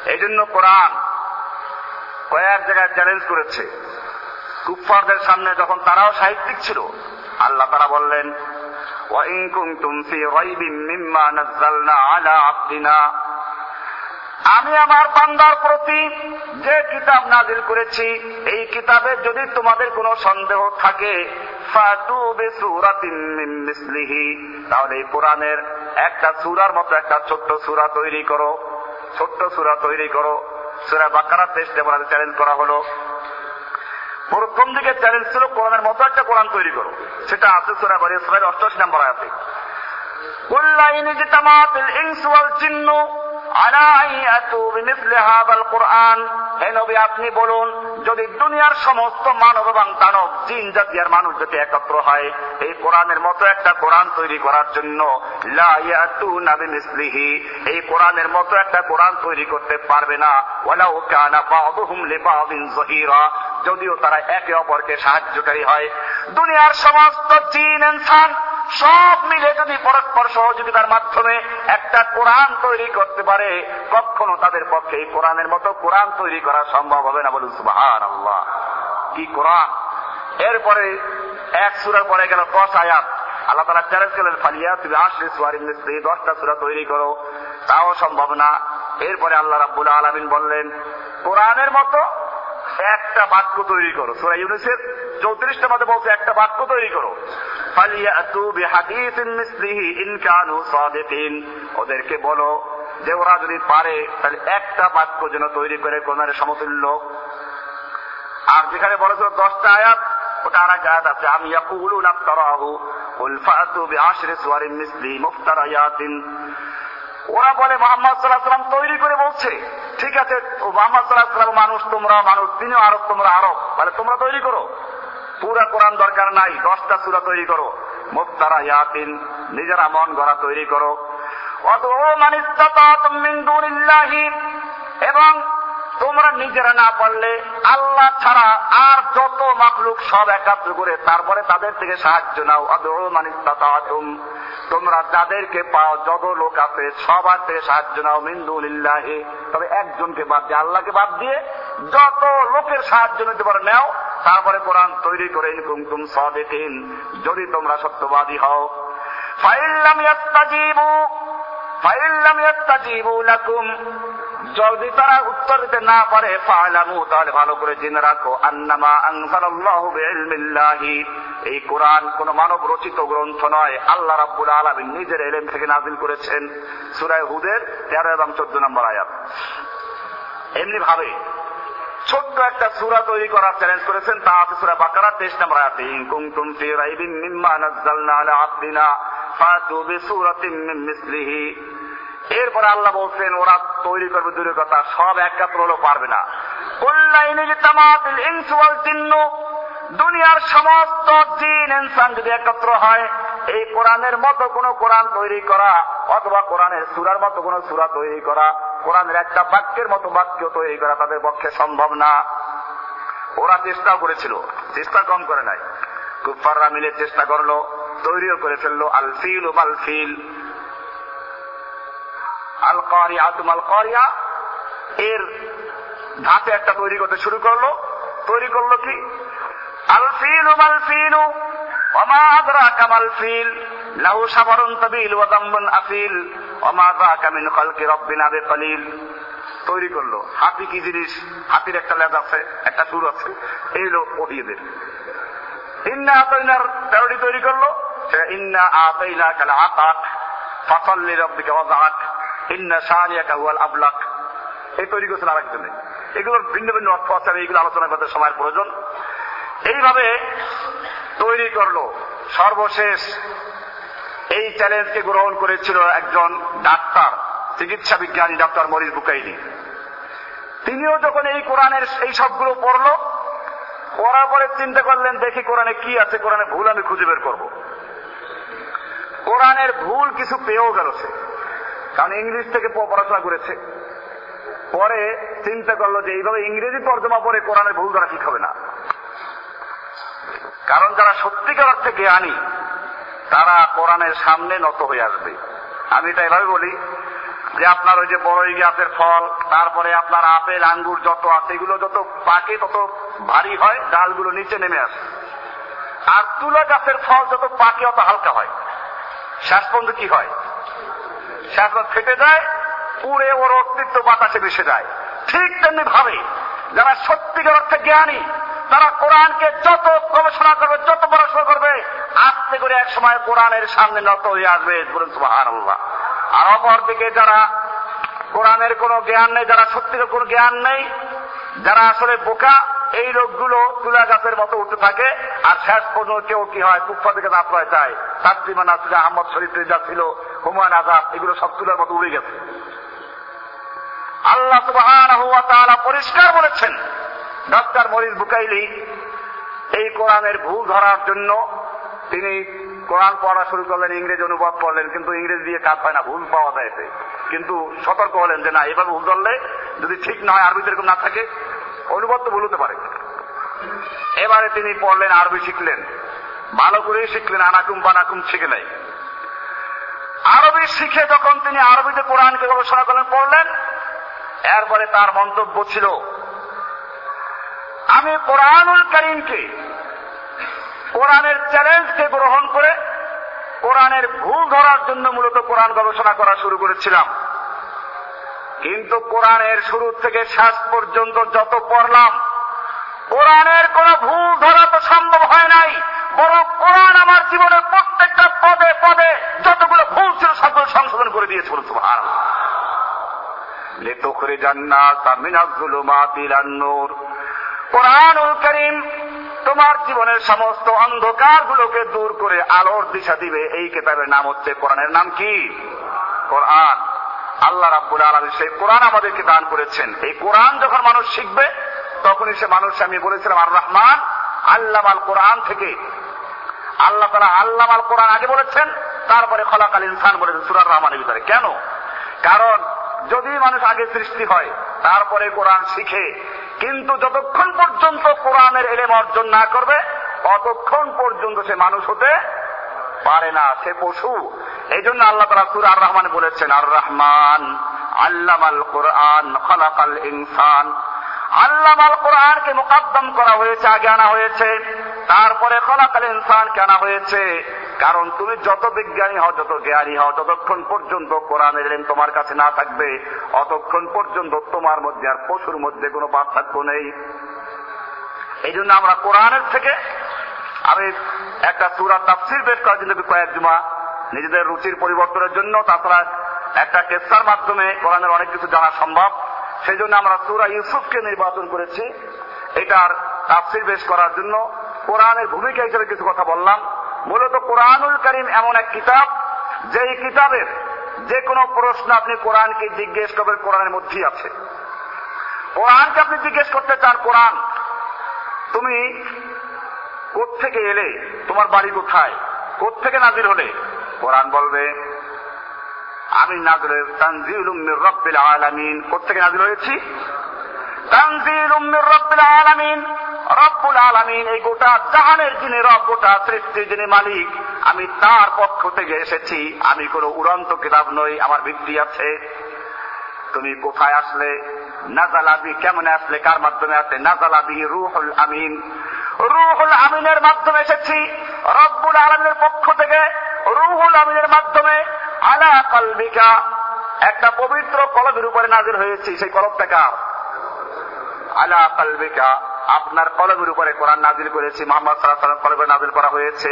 এই জন্য কোরআন কয়েক জায়গায় চ্যালেঞ্জ করেছে কুফফারদের সামনে, যখন তারাও সাহিত্যিক ছিল। আল্লাহ তারা বললেন, ওয়া ইন কুনতুম ফি রাইবিন মিম্মা নাযালনা আলা আবদিনা, আমি আমার বান্দার প্রতি যে কিতাব নাযিল করেছি এই কিতাবে যদি তোমাদের কোনো সন্দেহ থাকে, ফাতু বিসূরাতিন মিন মিসলিহি, তাহলে এই কোরআনের একটা সূরার মতো একটা ছোট্ট সূরা তৈরি করো, ছোট্ট সূরা তৈরি করো। সূরা বাকারা তেইশ নম্বরে চ্যালেঞ্জ করা হলো। প্রথম দিকে চ্যালেঞ্জ ছিল কোরআনের মতো একটা কোরআন তৈরি করো, সেটা আছে সূরা বনী ইসরাঈল অষ্টআশি নম্বর আয়াতে। কুল লা ইন ইজতামাআতিল ইনসু ওয়াল জিন্নু আলা আইয়াতু বিমিসলি হাযাল কুরআন, হে নবী আপনি বলুন, যদি দুনিয়ার সমস্ত মানব এবং দানব, জিন জাতি আর মানুষ জাতি একত্র হয় এই কোরআনের মতো একটা কোরআন তৈরি করার জন্য, লা ইয়াতুনা বিমিসলিহি, এই কোরআনের মতো একটা কোরআন তৈরি করতে পারবে না। ওয়ালাউ কানা বা'দুহুম লিবা'দিন যহিরা, যদিও তারা একে অপরকে সাহায্যকারী হয়। দুনিয়ার সমস্ত জিন ইনসান সব মিলে যদি পরস্পর সহযোগিতার মাধ্যমে একটা কোরআন তৈরি করতে পারে, কখনো তাদের পক্ষে এই কোরআনের মতো কোরআন তৈরি করা সম্ভব হবে না। বলুন সুবহানাল্লাহ, কি কোরআন! এরপরে এক সূরার পরে গেল দশ আয়াত। আল্লাহ তাআলা চ্যালেঞ্জ করলেন, ফালিয়াতু বিআশরি সূরাতিন মিসলিহি, দশটা সূরা তৈরি করো, তাও সম্ভব না। এরপরে আল্লাহ রাব্বুল আলামিন বললেন, কোরআনের মতো একটা বাক্য তৈরি করো। সূরা ইউনূসের চৌত্রিশটা মধ্যে বলছে একটা বাক্য তৈরি করো। ফালিয়াতু বিহাদিসিন মিসলিহি ইন কানু সাদিকিন, ওদেরকে বলো যে ওরা যদি পারে তাহলে একটা বাক্য যেন তৈরি করে কোরআনের সমতুল্য। আর যেখানে বলেছিল দশটা আয়াত, ওটা আর এক আয়াত আছে, আম ইয়াকুলুনা ইফতারাহু কুল ফাতু বিআশরি সূরাতিন মিসলিহি মুফতারায়াতিন, ওরা বলে মুহাম্মদ সাল্লাল্লাহু আলাইহি ওয়াসাল্লাম তৈরি করে বলছে। ঠিক আছে, মুহাম্মদ সাল্লাল্লাহু আলাইহি ওয়াসাল্লাম মানুষ, তোমরা মানুষ, তিনিও আরব, তোমরা আরব, তাহলে তোমরা তৈরি করো। পুরা কোরআন দরকার নাই, দশটা সূরা তৈরি করো। মুফতারায়াতিন, নিজেরা মন গড়া তৈরি করো। ওয়াদউ মান ইসতাতাতুম মিন দুনিল্লাহি, এবং তোমরা নিজেরা না পারলে আল্লাহ ছাড়া আর যত মাখলুক সব একাত্র করে তারপরে তাদের থেকে সাহায্য নাও। ওয়াদউ মান ইসতাতাতুম, তোমরা যাদেরকে পাও, যত লোক আছে সবার থেকে সাহায্য নাও। মিন দুনিল্লাহি, তবে একজনকে বাদ দিয়ে, আল্লাহকে বাদ দিয়ে যত লোকের সাহায্য নিতে পারো নাও। তারপরে কোরআন তৈরি করে, ইন কুনতুম সাদিকিন, যদি তোমরা সত্যবাদী হও। ফাইল্লাম ইয়াস্তাজিবু ফাইল্লাম ইয়াস্তাজিবু লাকুম, যদি তারা উত্তর দিতে না পারে, ফা'লামু, তাহলে ভালো করে জেনে রাখো, আন্নামা আনজালাল্লাহু বিইলমিল্লাহি, এই কোরআন কোন মানব রচিত গ্রন্থ নয়, আল্লাহ রাব্বুল আলামিন নিজের ইলম থেকে নাযিল করেছেন। সূরা হুদের তেরো এবং চোদ্দ নম্বর আয়াত। এমনি ভাবে ছোট্ট একটা সূরা তৈরি করার চ্যালেঞ্জ করেছেন, তা আছে সূরা বাকারা তেইশ নম্বর আয়াতে, ইন কুনতুম ফি রাইবিন মিম্মা নাযালনা আলা আবদিনা ফাতু বিসূরাতিন মিন মিসলিহি। এরপরে আল্লাহ বলছেন ওরা তৈরি করবে, দূরের কথা সব একত্র হলেও পারবে না। কুল লা ইন ইজতামাআতিল ইনসু ওয়াল জিন্নু, দুনিয়ার সমস্ত জিন ইনসান যদি একত্র হয় এই কোরআনের মতো কোন কোরআন তৈরি করা, অথবা কোরআনের সূরার মতো কোন সূরা তৈরি করা, কোরআনের একটা বাক্যের মতো বাক্য তৈরি করা তাদের পক্ষে সম্ভব না। ওরা চেষ্টা করেছিল, চেষ্টা কম করে নাই, কুফফাররা মিলে চেষ্টা করলো, তৈরিও করে ফেললো। আল ফিল বাল ফিল, আল কারিয়াতু মাল কারিয়া, এর ধাঁচে একটা তৈরি করতে শুরু করলো। তৈরি করলো কি, আল ফিল বাল ফিল ওয়া মা আদরাকা মাল ফিল লাহু শাফরুন তাবিল ওয়া দামবুন আফিল ওয়া মা যাকা মিন খালকি রাব্বিনা বিকালিল। তৈরি করলো হাতি কি জিনিস, হাতির একটা লেজ আছে, একটা সুর আছে, এই হলো ওহিদের। ইন্না আতাইনার তেরোটি তৈরি করলো, ইন্না আতাইনাকাল আতাক ফাসাল্লি লিরাব্বিকা ওয়াজআক ইন্না শানিয়াকা হুয়াল আবলাক, এই তৈরি করেছিল আরেকজনে। এগুলোর ভিন্ন ভিন্ন অর্থ আছে, এইগুলো আলোচনা করতে সময়ের প্রয়োজন। এইভাবে তৈরি করলো। সর্বশেষ এই চ্যালেঞ্জকে গ্রহণ করেছিল একজন ডাক্তার, চিকিৎসা বিজ্ঞানী ডক্টর মরিস বুকাইলি। তিনিও যখন এই কোরআনের এই সবগুলো পড়লো, পড়ার পরে চিন্তা করলেন দেখি কোরআনে কি আছে, কোরআনে ভুল আমি খুঁজে বের করবো। কোরআনের ভুল কিছু পেয়েও গেল সে, কারণ ইংলিশ থেকে পড়াশোনা করেছে। পরে চিন্তা করলো যে এইভাবে ইংরেজি তর্জমা পড়ে কোরআনের ভুল ধরা ঠিক হবে না, কারণ যারা সত্যিকার অর্থে জ্ঞানী তারা কোরআনের সামনে নত হয়ে আসবে। আমি এটা এভাবে বলি, যে আপনার ওই যে বড়ই গাছের ফল, তারপরে আপনার আপেল আঙ্গুর যত আছে এগুলো যত পাকে তত ভারী হয়, ডালগুলো নিচে নেমে আসে। আর তুলা গাছের ফল যত পাকে অত হালকা হয়, শেষ পর্যন্ত কি হয়? শেষ পর্যন্ত ফেটে যায়, পুড়ে ওর অস্তিত্ব বাতাসে মিশে যায়। ঠিক তেমনি ভাবে যারা সত্যিকার অর্থে জ্ঞানী, তারা কোরআনকে যত গবেষণা করবে, যত পড়াশোনা করবে, আস্তে করে এক সময় কোরআনের সামনে নত হয়ে আসবে। বলুন সুবহানাল্লাহ। আর অপরদিকে যারা কোরআনের কোনো জ্ঞান নেই, যারা সত্যিকার কোনো জ্ঞান নেই, যারা আসলে বোকা, এই লোকগুলো তুলা গাছের মতো উঠতে থাকে। আর শেষ পর্যন্ত কেউ কি হয়, কুফা থেকে আশ্রয় চায়। তাসলিমা নাসরিন, আহমদ শরীফ যা ছিল, হুমায়ুন আজাদ, এগুলো সব তুলার মতো উড়ে গেছে। আল্লাহ সুবহানাহু ওয়া তাআলা পরিষ্কার বলেছেন, ডক্টর মরিস বুকাইলি এই কোরআনের ভুল ধরার জন্য তিনি কোরআন পড়া শুরু করলেন, ইংরেজি অনুবাদ পড়লেন, কিন্তু ইংরেজি দিয়ে কাজ হয় না, ভুল পাওয়া যায়। কিন্তু সতর্ক হলেন যে না, এভাবে ভুল ধরলে যদি ঠিক না হয়, আরবিতে এরকম না থাকে, অনুবাদ তো ভুল হতে পারে। এবারে তিনি পড়লেন, আরবি শিখলেন, ভালো করেই শিখলেন, আনাকুম বানাকুম শিখে নাই। আরবি শিখে যখন তিনি আরবিতে কোরআনকে গবেষণা করলেন, পড়লেন, এরপরে তার মন্তব্য ছিল, আমি কোরআনুল কারীমকে, কোরআনের চ্যালেঞ্জকে গ্রহণ করে কোরআনের ভুল ধরার জন্য মূলত কোরআন গবেষণা করা শুরু করেছিলাম। কিন্তু কোরআনের শুরু থেকে শেষ পর্যন্ত যত পড়লাম, কোরআনের কোন ভুল ধরা তো সম্ভব হয় নাই, বরং কোরআন আমার জীবনের প্রত্যেকটা পদে পদে যতগুলো ভুল ছিল সবগুলো সংশোধন করে দিয়েছে। সুবহানাল্লাহ। লিতুখরিজান নাস মিনাজ যুলুমাতি ইলান নূর, কোরআনুল কারীম তোমার জীবনের সমস্ত অন্ধকার গুলোকে দূর করে আলোর দিশা দিবে। এই কিতাবের নাম হচ্ছে কোরআনের নাম কি? কোরআন। আল্লাহ রাব্বুল আলামিন সেই কোরআন আমাদেরকে দান করেছেন। এই কোরআন যখন মানুষ শিখবে, তখনই সে মানুষ, আমি বলেছিলাম আর রহমান আল্লামাল কোরআন থেকে, আল্লাহ তাআলা আল্লামাল কোরআন আগে বলেছেন, তারপরে খলাকাল ইনসান বলেছেন সূরা রহমানের ভিতরে। কেন? কারণ যদি মানুষ আগে সৃষ্টি হয়, তারপরে কোরআন শিখে, কিন্তু যতক্ষণ পর্যন্ত কোরআনের ইলম অর্জন না করবে, ততক্ষণ পর্যন্ত সে মানুষ হতে পারে না, সে পশু। এই জন্য আল্লাহ তাআলা সূরা আর রহমানে বলেছেন, আর রহমান আল্লামাল কোরআন খলাকাল ইনসান। আল্লামাল কোরআনকে মুকদ্দম করা হয়েছে, আগে আনা হয়েছে, তারপরে খলাকাল ইনসানকে আনা হয়েছে। কারণ তুমি যত বিজ্ঞানী হও, যত জ্ঞানী হও, যতক্ষণ পর্যন্ত কোরআনের ইলম তোমার কাছে না থাকবে, অতক্ষণ পর্যন্ত তোমার মধ্যে আর পশুর মধ্যে কোনো পার্থক্য নেই। এই জন্য আমরা কোরআনের থেকে, আমি একটা সূরা তাফসীর বের করার জন্য কয়েক জুমা নিজেদের রুচির পরিবর্তনের জন্য, তাছাড়া একটা কেসার মাধ্যমে কোরআনের অনেক কিছু জানা সম্ভব, সেই জন্য আমরা সূরা ইউসুফকে নির্বাচন করেছি এটার তাফসীর বের করার জন্য। কোরআনের ভূমিকা হিসেবে কিছু কথা বললাম। মূলত কোরআনুল কারীম এমন এক কিতাব, যেই কিতাবের যে কোনো প্রশ্ন আপনি কোরআনকে জিজ্ঞেস করবেন, কোরআনের মধ্যেই আছে। কোরআনকে আপনি জিজ্ঞেস করতে চান, কোরআন তুমি কোত্থেকে এলে, তোমার বাড়ি কোথায়, কোত্থেকে নাজিল হলে, কোরআন বলবে আমি নাজিল তানজিলুম মির রাব্বিল আলামিন। কোত্থেকে নাজিল হয়েছি? তানজিলুম মির রাব্বিল আলামিন। রব্বুল আলামিন, এই গোটা জাহানের যিনি রব, গোটা সৃষ্টির যিনি মালিক, আমি তার পক্ষ থেকে এসেছি। আমি কোনো উড়ন্ত কিতাব নই, আমার ভিত্তি আছে। তুমি কোথায় আসলে? নাযালাবি, কেমন আসলে, কার মাধ্যমে আসলে? নাযালাবি রূহুল আমিন, রূহুল আমিনের মাধ্যমে এসেছি, রব্বুল আলামিনের পক্ষ থেকে রূহুল আমিনের মাধ্যমে। আলা কলবিকা, একটা পবিত্র কলবের উপরে নাজিল হয়েছি। সেই কলবটা কার? আলা কলবিকা, আপনার কলবের উপরে কোরআন নাজিল করেছি। মুহাম্মদ সাল্লাল্লাহু আলাইহি ওয়াসাল্লাম কলবে নাজিল করা হয়েছে।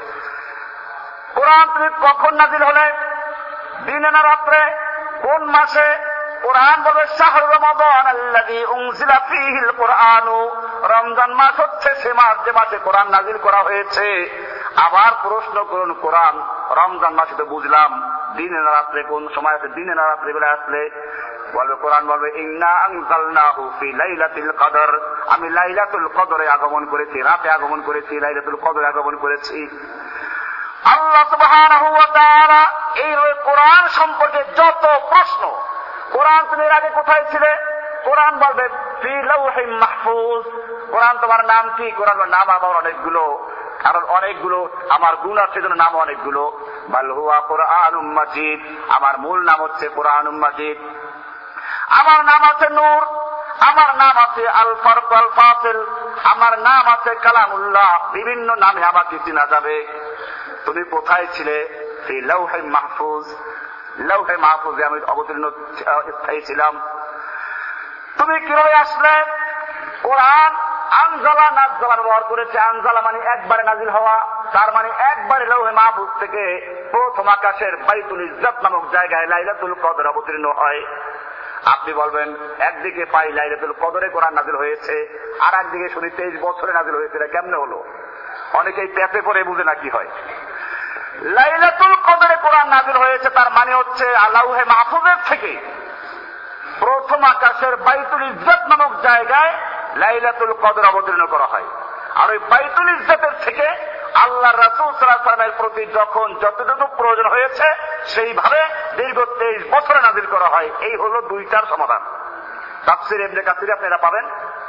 কোরআন তুমি কখন নাজিল হলে? দিনে না রাত্রে? কোন মাসে? কোরআন বলে শাহরু রমাদান আল্লাযী উনজিলা ফীহিল কুরআনু, রমজান মাস হচ্ছে সে মাস যে মাসে কোরআন নাজিল করা হয়েছে। আবার প্রশ্ন করুন, কোরআন রমজান মাসে তো বুঝলাম, দিনে না রাত্রে কোন সময় আছে? দিনে না রাত্রে বেলা আসলে বলবে, কোরআন বলবে ইন্না আনজালনাহু ফি লাইলাতুল কদর, আমি লাইলাতুল কদরে আগমন করেছি, রাতে আগমন করেছি, লাইলাতুল কদরে আগমন করেছি। আল্লাহ সুবহানাহু ওয়া তাআলা এই কোরআন সম্পর্কে যত প্রশ্ন, কোরআন তুমি এর আগে কোথায় ছিলে? কোরআন বলবে ফি লাউহিম মাহফুজ। কোরআন তোমার নাম কি? কোরআন নাম আমার অনেকগুলো, কারণ অনেকগুলো আমার গুণ আছে, জন্য নাম অনেকগুলো। বাল হুয়া কুরআনুম মাজিদ, আমার মূল নাম হচ্ছে কুরআনুম মাজিদ। আমার নাম আছে নূর, আমার নাম আছে আল ফারক আল ফাসিল, আমার নাম আছে কালামুল্লাহ। বিভিন্ন নামে আমাকে চেনা যাবে। তুমি কোথায় ছিলে? সেই লৌহে মাহফুজ, লৌহে মাহফুজে আমি অবতীর্ণ স্থায়ী ছিলাম। তুমি কিভাবে আসলে? কোরআন আনজালা নাযজালা ব্যবহার করেছে। আনজালা মানে একবারে নাজিল হওয়া, তার মানে একবারে লৌহে মাহফুজ থেকে প্রথম আকাশের বাইতুল ইজ্জত নামক জায়গায় লাইলাতুল কদর অবতীর্ণ হয়। আপনি বলবেন একদিকে পাই লাইলাতুল কদরে কোরআন নাজিল হয়েছে, আর একদিকে শুনি তেইশ বছরে নাজিল হয়েছে, এটা কেমনে হলো? অনেকেই পেতে পরে বুঝে না কি হয়। লাইলাতুল কদরে কোরআন নাজিল হয়েছে, তার মানে হচ্ছে লৌহে মাহফুজের থেকে প্রথম আকাশের বাইতুল ইজ্জত নামক জায়গায় লাইলাতুল কদর অবতীর্ণ করা হয়। আর ওই বাইতুল ইজ্জতের থেকে আল্লাহ রাসূল সাল্লাল্লাহু আলাইহি ওয়াসাল্লামের প্রতি যখন যতটুকু প্রয়োজন হয়েছে সেইভাবে দীর্ঘ তেইশ বছরে নাজিল করা হয়। এই হলো দুইটার সমাধান। তাফসীর ইবনে কাসির আপনারা পাবেন।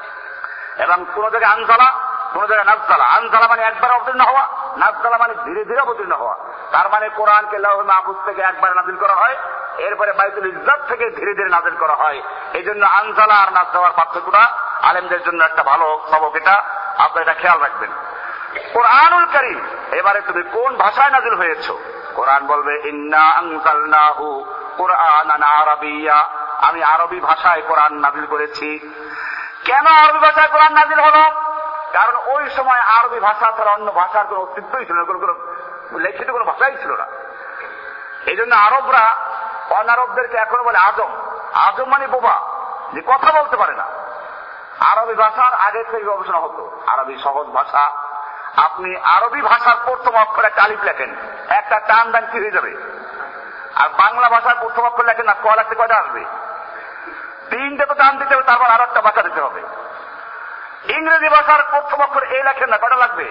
এবং কোন জায়গায় আনজালা, কোন জায়গায় নাযজালা। আনজালা মানে একবার অবতীর্ণ হওয়া, নাযজালা মানে ধীরে ধীরে অবতীর্ণ হওয়া। তার মানে কোরআনকে লৌহে মাহফুজ থেকে একবার নাজিল করা হয়, এরপরে বাইতুল ইজ্জত থেকে ধীরে ধীরে নাজিল করা হয়। এই জন্য আনজালা আর নাযজালার পার্থক্যটা আলেমদের জন্য একটা ভালো সবক, এটা আপনারা এটা খেয়াল রাখবেন। কোরআনুল কারীম, এবারে তুমি কোন ভাষায় নাজিল হয়েছো? কোরআন বলবে ইন্না আনজালনাহু কুরআনান আরাবিয়্যা, আমি আরবি ভাষায় কোরআন নাজিল করেছি। কেন আরবি ভাষায় কোরআন নাজিল হলো? কারণ ওই সময় আরবি ভাষা ছাড়া অন্য ভাষার কোনো অস্তিত্বই ছিল না, কোনো লিখিত কোনো ভাষাই ছিল না। এই জন্য আরবরা অনারবদেরকে এখনো বলে আজম। আজম মানে বোবা, যে কথা বলতে পারে না। আরবি ভাষার আগে থেকে গবেষণা হতো। আরবি সহজ ভাষা। আপনি আরবি ভাষার প্রথম অক্ষর একটা আলিফ লেখেন, একটা টান দান কি হয়ে যাবে। আর বাংলা ভাষার প্রথম অক্ষর লেখেন না, ক লাগতে কয়টা আসবে? তিনটে তো টান দিতে হবে, তারপর আরো একটা ভাষা দিতে হবে। ইংরেজি ভাষার প্রথম অক্ষর এই লেখেন না, কয়টা লাগবে?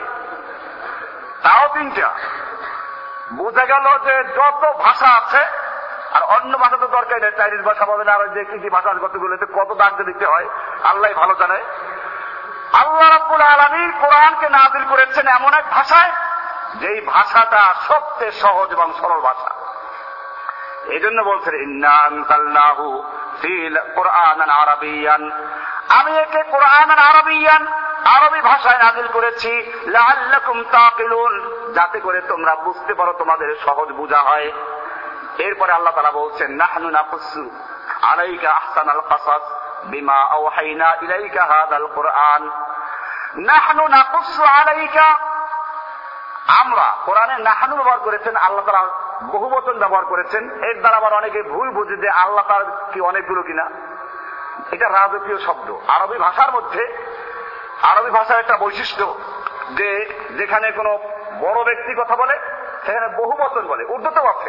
তাও তিনটা। বোঝা গেল যে যত ভাষা আছে, আর অন্য ভাষা তো দরকার নেই। চাইনিজ ভাষা বলেন, আর যে কি কি ভাষা কতগুলোতে কত দাগ দিতে হয় আল্লাহ ভালো জানে। আল্লাহ রাব্বুল আলামিন কোরআনকে নাযিল করেছেন এমন এক ভাষায়, যেই ভাষাটা সবচেয়ে সহজ এবং সরল ভাষা। এই জন্য বলছেন ইন্না আনজালনাহু ফি কুরআনান আরাবিয়্যান, আমি একে কুরআনান আরাবিয়্যান আরবি ভাষায় নাযিল করেছি, লাআল্লাকুম তাকিলুন, যাতে করে তোমরা বুঝতে পারো, তোমাদের সহজ বোঝা হয়। এরপরে আল্লাহ তাআলা বলছেন নাহনু নাকুসু আলাইকা আহসানাল কাসাস বিমা আওহাইনা ইলাইকা হাদাল কুরআন। নাহনু নাকুসু আলাইকা, আমরা। কোরআনে নাহনু ব্যবহার করেছেন, আল্লাহ তাআলা বহুবচন ব্যবহার করেছেন। এর দ্বারা আবার অনেকে ভুল বুঝে যে আল্লাহ তাআলা কি অনেকগুলো কিনা। এটা রাজকীয় শব্দ। আরবি ভাষার মধ্যে, আরবি ভাষার একটা বৈশিষ্ট্য যে যেখানে কোনো বড় ব্যক্তি কথা বলে সেখানে বহুবচন বলে। উর্দুতেও আছে,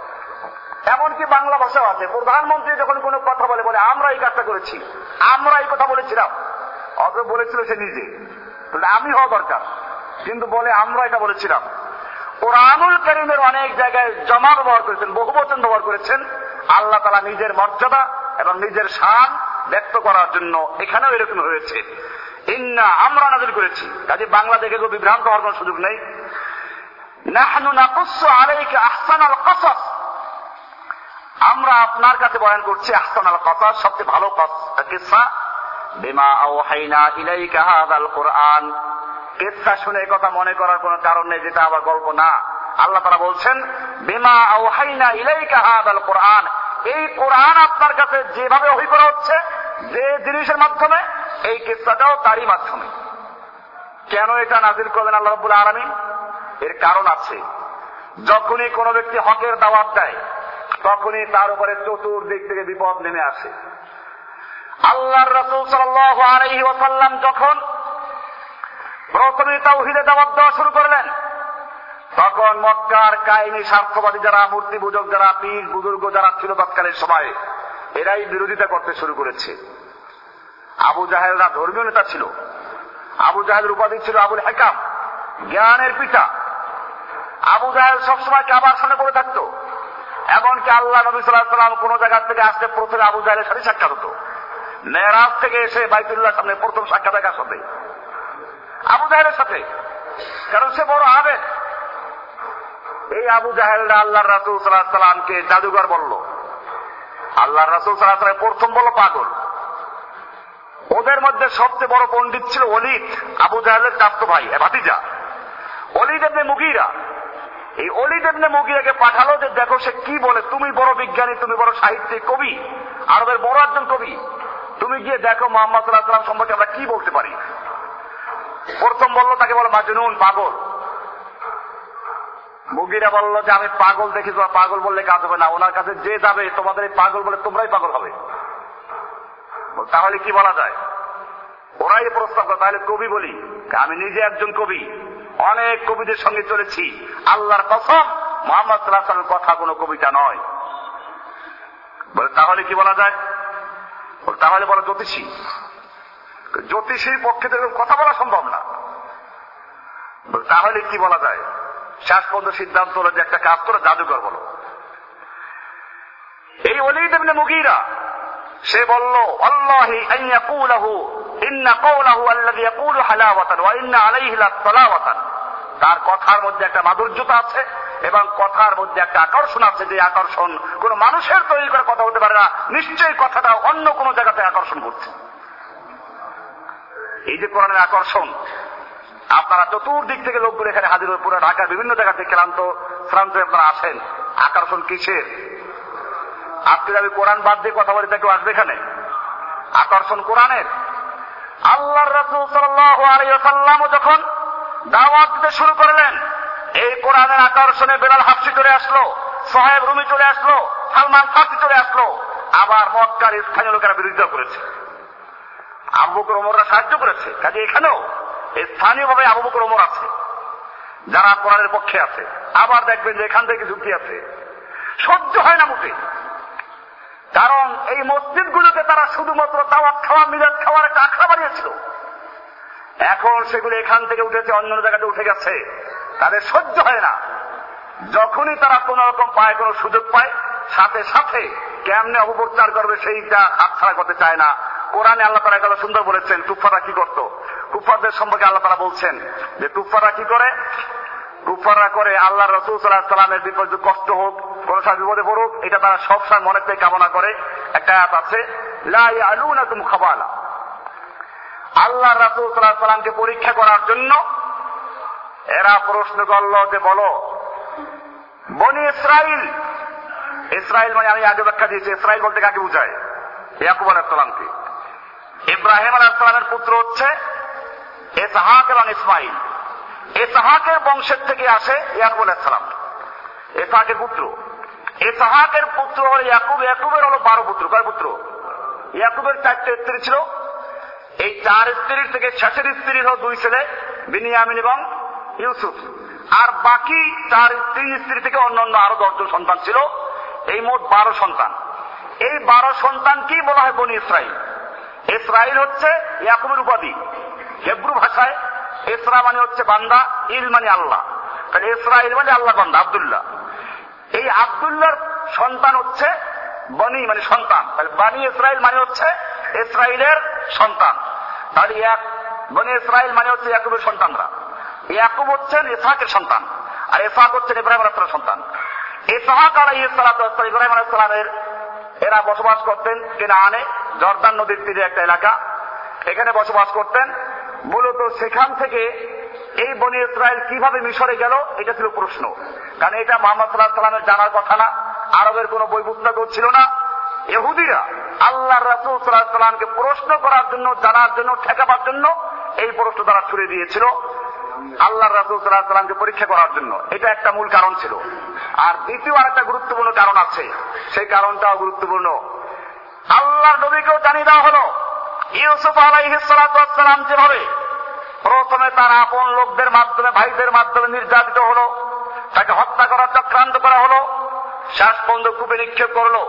এমনকি বাংলা ভাষাও আছে। প্রধানমন্ত্রী যখন কোনো কথা বলে, বলে আমরা এই কাজটা করেছি, আমরা এই কথা বলেছিলাম। অত বলেছিল সে নিজে, আমি হওয়া দরকার, কিন্তু বলে আমরা এটা বলেছিলাম। কোরআনুল কারীমের অনেক জায়গায় জমা ব্যবহার করেছেন, বহুবচন ব্যবহার করেছেন। আল্লাহ তাআলা নিজের মর্যাদা এবং নিজের শান ব্যক্ত করার জন্য এখানেও এরকম হয়েছে। ইন্না, আমরা নাযিল করেছি। কাজে বাংলা দেখে কেউ বিভ্রান্ত হওয়ার কোনো সুযোগ নেই। নাহনু নাকুসু আলাইকা আহসানাল কাসাস, আমরা আপনার কাছে বয়ান করছি আহসানাল কাসাস, সবচেয়ে ভালো কিসসা। বিমা আওহাইনা ইলাইকা হাদাল কুরআন, কিসসা শুনে কথা মনে করার কোনো কারণ নেই, যেটা আবার গল্প না। আল্লাহ তাআলা বলছেন বিমা আওহাইনা ইলাইকা হাদাল কুরআন, এই কোরআন আপনার কাছে যেভাবে ওহী করা হচ্ছে, যে জিনিসের মাধ্যমে, এই কিসসাটাও তারই মাধ্যমে। কেন এটা নাযিল করলেন আল্লাহ রাব্বুল আলামিন? এর কারণ আছে। যখনই কোনো ব্যক্তি হকের দাওয়াত দেয়, তখনই তার উপরে চতুর্দিক থেকে বিপদ নেমে আসে। আল্লাহর রাসূল সাল্লাল্লাহু আলাইহি ওয়াসাল্লাম যখন প্রথমে তাওহীদের দাওয়াত দেওয়া শুরু করলেন, তখন মক্কার কায়েমি স্বার্থবাদী যারা, মূর্তি পূজক যারা, পীর বুজুর্গ যারা ছিল তৎকালীন সময়ে, এরাই বিরোধিতা করতে শুরু করেছে। আবু জাহেলরা ধর্মীয় নেতা ছিল। আবু জাহেলের উপাধি ছিল আবুল হিকাম, জ্ঞানের পিতা। আবু জাহেল সবসময় কাবার সামনে পড়ে থাকতো। এমনকি আল্লাহ নবী সাল্লাল্লাহু আলাইহি ওয়াসাল্লাম কোন জায়গা থেকে আসতে প্রথমে আবু জাহেলের সাথে সাক্ষাৎ হতো। মেরাজ থেকে এসে বাইতুল্লাহর সামনে প্রথম সাক্ষাৎ দেখা সাথে আবু জাহেলের সাথে। কারণ সে বড় আবেদ। এই আবু জাহেলরা আল্লাহর রাসূল সাল্লাল্লাহু আলাইহি সাল্লামকে জাদুঘর বলল, আল্লাহর রাসূল সাল্লাল্লাহু আলাইহি সাল্লাম প্রথম বলল পাগল। ওদের মধ্যে সবচেয়ে বড় পণ্ডিত ছিল ওলীদ, আবু জাহেলের চাচাতো ভাই, ভাতিজা ওলীদ ইবনে মুগীরা। এই ওলীদ ইবনে মুগীরাকে পাঠালো যে দেখো সে কি বলে, তুমি বড় বিজ্ঞানী, তুমি বড় সাহিত্যিক, কবি, আরবের বড় একজন কবি, তুমি গিয়ে দেখো মুহাম্মদ সাল্লাল্লাহু আলাইহি সাল্লাম সম্পর্কে আমরা কি বলতে পারি। প্রথম বলল তাকে বলো মাজনুন, পাগল। মুগীরা বলল যে আমি পাগল দেখি, তোমার পাগল বললে কাজ হবে না, ওনার কাছে যে যাবে তোমাদের এই পাগল বলে তোমরাই পাগল হবে। তাহলে কি বলা যায়? ওরাই প্রস্তাব করে তাহলে কবি বলি। আমি নিজে একজন কবি, অনেক কবিদের সঙ্গে চলেছি, আল্লাহর কসম মুহাম্মদ সাল্লাল্লাহু আলাইহি ওয়াসাল্লামের কথা কোনো কবিতা নয়। বলে তাহলে কি বলা যায়? তাহলে বলো জ্যোতিষী। জ্যোতিষীর পক্ষে তো কথা বলা সম্ভব না। তাহলে কি বলা যায়? শেষ পর্যন্ত সিদ্ধান্ত হলো যে একটা কাজ করে জাদুঘর বলো। এই ওলীদ ইবনে মুগীরা সে বলল আল্লাহি আন ইয়াকুলহু ইন্না কওলাহু আল্লাযী ইয়াকুলু হালাওয়াতান ওয়া ইন্না আলাইহি লাতালাওয়াতান। তার কথার মধ্যে একটা মাধুর্যতা আছে এবং কথার মধ্যে একটা আকর্ষণ আছে, যে আকর্ষণ কোন মানুষের তৈরি করে কথা হতে পারে না, নিশ্চয়ই কথাটা অন্য কোন জায়গাতে আকর্ষণ করছে। এই যে কোরআনের আকর্ষণ, আপনারা চতুর্দিক থেকে লোকগুলো এখানে হাজির হয়ে পুরো ঢাকার বিভিন্ন জায়গা থেকে ক্লান্ত শ্রান্ত আপনারা আসেন, আকর্ষণ কিসের? আজকে আমি কোরআন বাদ দিয়ে কথা বলি, তা কেউ আসবে এখানে? আকর্ষণ কোরআনের। আল্লাহর রাসূল সাল্লাল্লাহু আলাইহি ওয়াসাল্লাম যখন দাওয়াত দিতে শুরু করলেন, এই কোরআনের আকর্ষণে বেলাল হাবশী চলে আসলো, সোহাইব রুমি চলে আসলো, সালমান ফারসি চলে আসলো, আবার মক্কার স্থানীয় লোকেরা বিরোধিতা করেছে, আবু বকর ওমররা সাহায্য করেছে। কাজে এখানেও স্থানীয়ভাবে আবু বকর ওমর আছে যারা কোরআনের পক্ষে আছে, আবার দেখবেন যে এখান থেকে যুক্তি আছে। সহ্য হয় না মুখে, কারণ এই মসজিদগুলোকে তারা শুধুমাত্র দাওয়াত খাওয়া, মিলাদ খাওয়ার একটা আখড়া বানিয়েছিল। এখন সেগুলো এখান থেকে উঠেছে, অন্য জায়গাতে উঠে গেছে, তাদের সহ্য হয় না। যখনই তারা কোন রকম পায়, কোন সুযোগ পায়, সাথে সাথে কেমনে অপপ্রচার করবে সেইটা হাতছাড়া করতে চায় না। কোরআনে আল্লাহ তাআলা কথা সুন্দর বলেছেন, কুফাররা কি করত? কুফারদের সম্পর্কে আল্লাহ তাআলা বলছেন যে কুফাররা কি করে? কুফাররা করে আল্লাহর রাসূল সাল্লাল্লাহু আলাইহি ওয়াসাল্লামের বিপদে কষ্ট হোক, কোন সময় বিপদে পড়ুক, এটা তারা সবসময় মনে থেকে কামনা করে। একটা আয়াত আছে, লা ইয়ালুনাকুম খাবালা। আল্লাহর রাসূল সাল্লাল্লাহু আলাইহি ওয়াসাল্লামকে পরীক্ষা করার জন্য এরা প্রশ্ন করল যে বলো বনি ইসরাইল, ইসরাইল মানে আমি আগে ব্যাখ্যা দিয়েছি, ইসরাইল বলতে কাকে বোঝায়? ইয়াকুব আলাইহিস সালামকে। ইব্রাহিম আলাইহিস সালামের পুত্র হচ্ছে ইসহাক এবং ইসমাইল। ইসহাকের বংশের থেকে আসে ইয়াকুব আলাইহিস সালাম, ইসহাকের পুত্র। ইসহাকের পুত্র হল ইয়াকুব। ইয়াকুবের হলো বারো পুত্র। কয় পুত্র? ইয়াকুবের চারটে স্ত্রী ছিল। এই চার স্ত্রীর থেকে শেষের স্ত্রীর হল দুই ছেলে, বিনিয়ামিন এবং ইউসুফ। আর বাকি চার স্ত্রী স্ত্রী থেকে অন্যান্য আরো দশজন সন্তান ছিল। এই মোট বারো সন্তান। এই বারো সন্তান কি বলা হয়? বনি ইসরাইল। ইসরাইল হচ্ছে ইয়াকুবের উপাধি। হেব্রু ভাষায় ইসরা মানে হচ্ছে বান্দা, ইল মানে আল্লাহ, তাহলে ইসরাইল মানে আল্লাহ বান্দা, আব্দুল্লাহ। এই আব্দুল্লাহর সন্তান হচ্ছে বনি মানে সন্তান, তাহলে বানি ইসরাইল মানে হচ্ছে ইসরাইলের সন্তান। তাহলে এক বনি ইসরাইল মানে হচ্ছে ইয়াকুবের সন্তানরা। ইয়াকুব হচ্ছেন ইসহাকের সন্তান, আর ইসহাক হচ্ছেন ইব্রাহিম আলাইহিস সালামের সন্তান। ইসহাক আলাইহিস সালাতু ওয়াস সালাম, ইব্রাহিম আলাইহিস সালামের এরা বসবাস করতেন কেনানে, জর্দান নদীর তীরে একটা এলাকা, এখানে বসবাস করতেন। মূলত সেখান থেকে এই বনি ইসরাইল কিভাবে মিশরে গেল এটা ছিল প্রশ্ন, কারণ এটা মুহাম্মদ সাল্লাল্লাহু আলাইহি ওয়াসাল্লামের জানার কথা না, আরবের কোন বই পুস্তক ছিল না। ইহুদিরা আল্লাহর রাসূল সাল্লাল্লাহু আলাইহি ওয়াসাল্লামকে প্রশ্ন করার জন্য, জানার জন্য, ঠেকাবার জন্য এই প্রশ্ন তারা ছুড়ে দিয়েছিল, আল্লাহর রাসূল সাল্লাল্লাহু আলাইহি ওয়াসাল্লামকে পরীক্ষা করার জন্য। এটা একটা মূল কারণ ছিল। আর দ্বিতীয় আরেকটা গুরুত্বপূর্ণ কারণ আছে, সেই কারণটাও গুরুত্বপূর্ণ। আল্লাহর নবীকেও জানিয়ে দেওয়া হলো ইউসুফ আলাইহিস সালাতু ওয়াস সালাম যেভাবে প্রথমে তার আপন লোকদের মাধ্যমে, ভাইদের মাধ্যমে নির্যাতিত হলো, তাকে হত্যা করার চক্রান্ত করা হলো, শেষ পর্যন্ত কূপে নিক্ষেপ করলো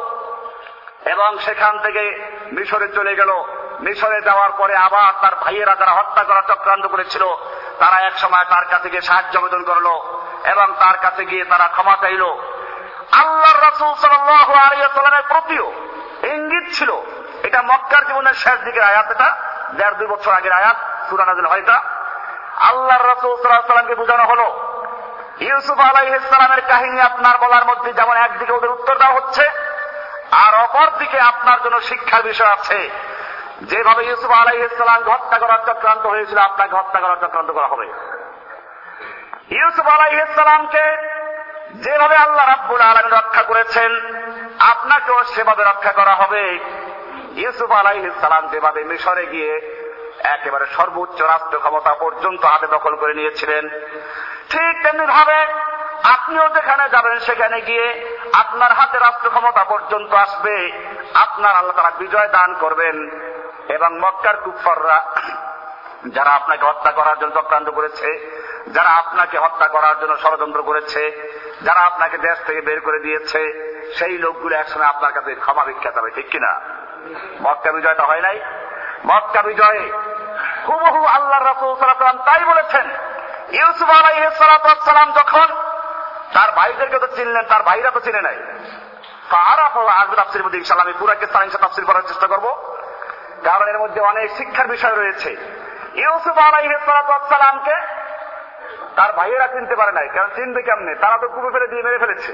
এবং সেখান থেকে মিশরে চলে গেল। মিশরে যাওয়ার পরে আবার তার ভাইয়েরা যারা হত্যা করার চক্রান্ত করেছিল তারা এক সময় তার কাছে গিয়ে সাহায্য আবেদন করলো এবং তার কাছে গিয়ে তারা ক্ষমা চাইল। আল্লাহর রাসূল সাল্লাল্লাহু আলাইহি ওয়াসাল্লামের প্রতিও ইঙ্গিত ছিল। এটা মক্কার জীবনের শেষ দিকের আয়াত, এটা দেড় দুই বছর আগের আয়াত, সূরা নাযিল হয়। এটা আল্লাহর রাসূল সাল্লাল্লাহু আলাইহি ওয়াসাল্লামকে বোঝানো হলো ইউসুফ আলাইহিস সালামের কাহিনী আপনার বলার মধ্যে যেমন একদিকে ওদের উত্তর দেওয়া হচ্ছে, আর অপর দিকে আপনার জন্য শিক্ষার বিষয় আছে। যেভাবে ইউসুফ আলাইহিস সালাম হত্যা করার চক্রান্ত হয়েছিল, আপনাকে হত্যা করার চক্রান্ত করা হবে। ইউসুফ আলাইহিস সালামকে যেভাবে আল্লাহ রাব্বুল আলামিন রক্ষা করেছেন, আপনাকেও সেভাবে রক্ষা করা হবে। ইউসুফ আলাইহিস সালাম যেভাবে মিশরে গিয়ে একেবারে সর্বোচ্চ রাষ্ট্র ক্ষমতা পর্যন্ত হাতে দখল করে নিয়েছিলেন, ঠিক তেমনি ভাবে আপনিও যেখানে যাবেন সেখানে গিয়ে আপনার হাতে রাষ্ট্র ক্ষমতা পর্যন্ত আসবে, আপনার আল্লাহ তাআলা বিজয় দান করবেন। এবং মক্কার কুফাররা যারা আপনাকে হত্যা করার জন্য চক্রান্ত করেছে, যারা আপনাকে হত্যা করার জন্য ষড়যন্ত্র করেছে, যারা আপনাকে দেশ থেকে বের করে দিয়েছে, সেই লোকগুলো একসময় আপনার কাছে ক্ষমা ভিক্ষা চাবে, ঠিক কিনা? মক্কা বিজয়টা হয় নাই? মক্কা বিজয়ে হুবহু আল্লাহর রাসূল সাল্লাল্লাহু আলাইহি ওয়াসাল্লাম তাই বলেছেন। ইউসুফ আলাইহিস সালাম যখন তার ভাইদেরকে তো চিনলেন, তার ভাইরা তো চিনে নাই। ফাআরাফু আযব তাফসীরের মধ্যে ইনশাআল্লাহ আমি পুরো কিসসা ইনশাআল্লাহ তাফসীর করার চেষ্টা করব, কারণ এর মধ্যে অনেক শিক্ষার বিষয় রয়েছে। ইউসুফ আলাইহিস সালামকে তার ভাইয়েরা চিনতে পারে নাই, কারণ চিনবে কেমনে? তারা তো কুপে ফেলে দিয়ে মেরে ফেলেছে।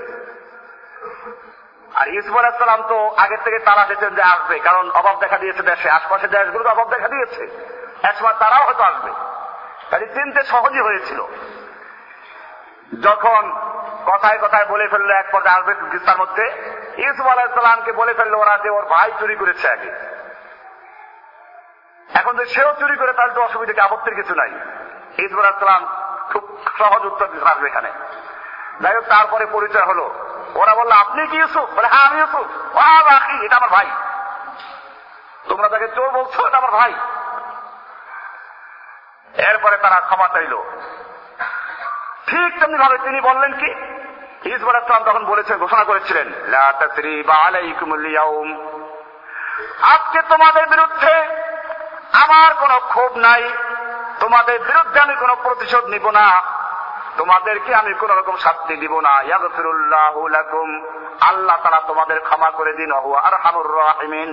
আর ইউসুফ আলাইহিস সালাম তো আগের থেকে তারা দেখেন যে আসবে, কারণ অভাব দেখা দিয়েছে দেশে, আশপাশের দেশগুলো অভাব দেখা দিয়েছে, একসময় তারাও হয়তো আসবে, তাই চিনতে সহজই হয়েছিল। যখন কথায় কথায় বলে ফেললো, এক পর্যায়ে আসবে কিসসার মধ্যে ইউসুফ আলাইহিস সালামকে বলে ফেললো ওরা যে ওর ভাই চুরি করেছে আগে, এখন যে সেও চুরি করে তাহলে তো অসুবিধা কি, আপত্তির কিছু নাই। ইউসুফ আলাইহিস সালাম খুব সহজ উত্তর দিতে পারবে এখানে। যাই হোক, তারপরে পরিচয় হলো, ওরা বললো আপনি কি ইউসুফ? বলে হ্যাঁ আমি ইউসুফ। এটা আমার ভাই। তোমরা তাকে চোর বলছো, এটা আমার ভাই। এরপরে তারা ক্ষমা চাইল। ঠিক তেমনি ভাবে তিনি বললেন কি, ইউসুফ আলাইহিস সালাম তখন বলেছেন, ঘোষণা করেছিলেন লা তাসরিবা আলাইকুমুল ইয়াউম, আজকে তোমাদের বিরুদ্ধে আমার কোনো ক্ষোভ নাই, তোমাদের বিরুদ্ধে আমি কোনো প্রতিশোধ নিব না, তোমাদেরকে আমি কোন রকম শাস্তি দিব না। ইয়াগফিরুল্লাহু লাকুম, আল্লাহ তাআলা তোমাদের ক্ষমা করে দিন, ওয়া হুয়া আরহামুর রাহিমিন।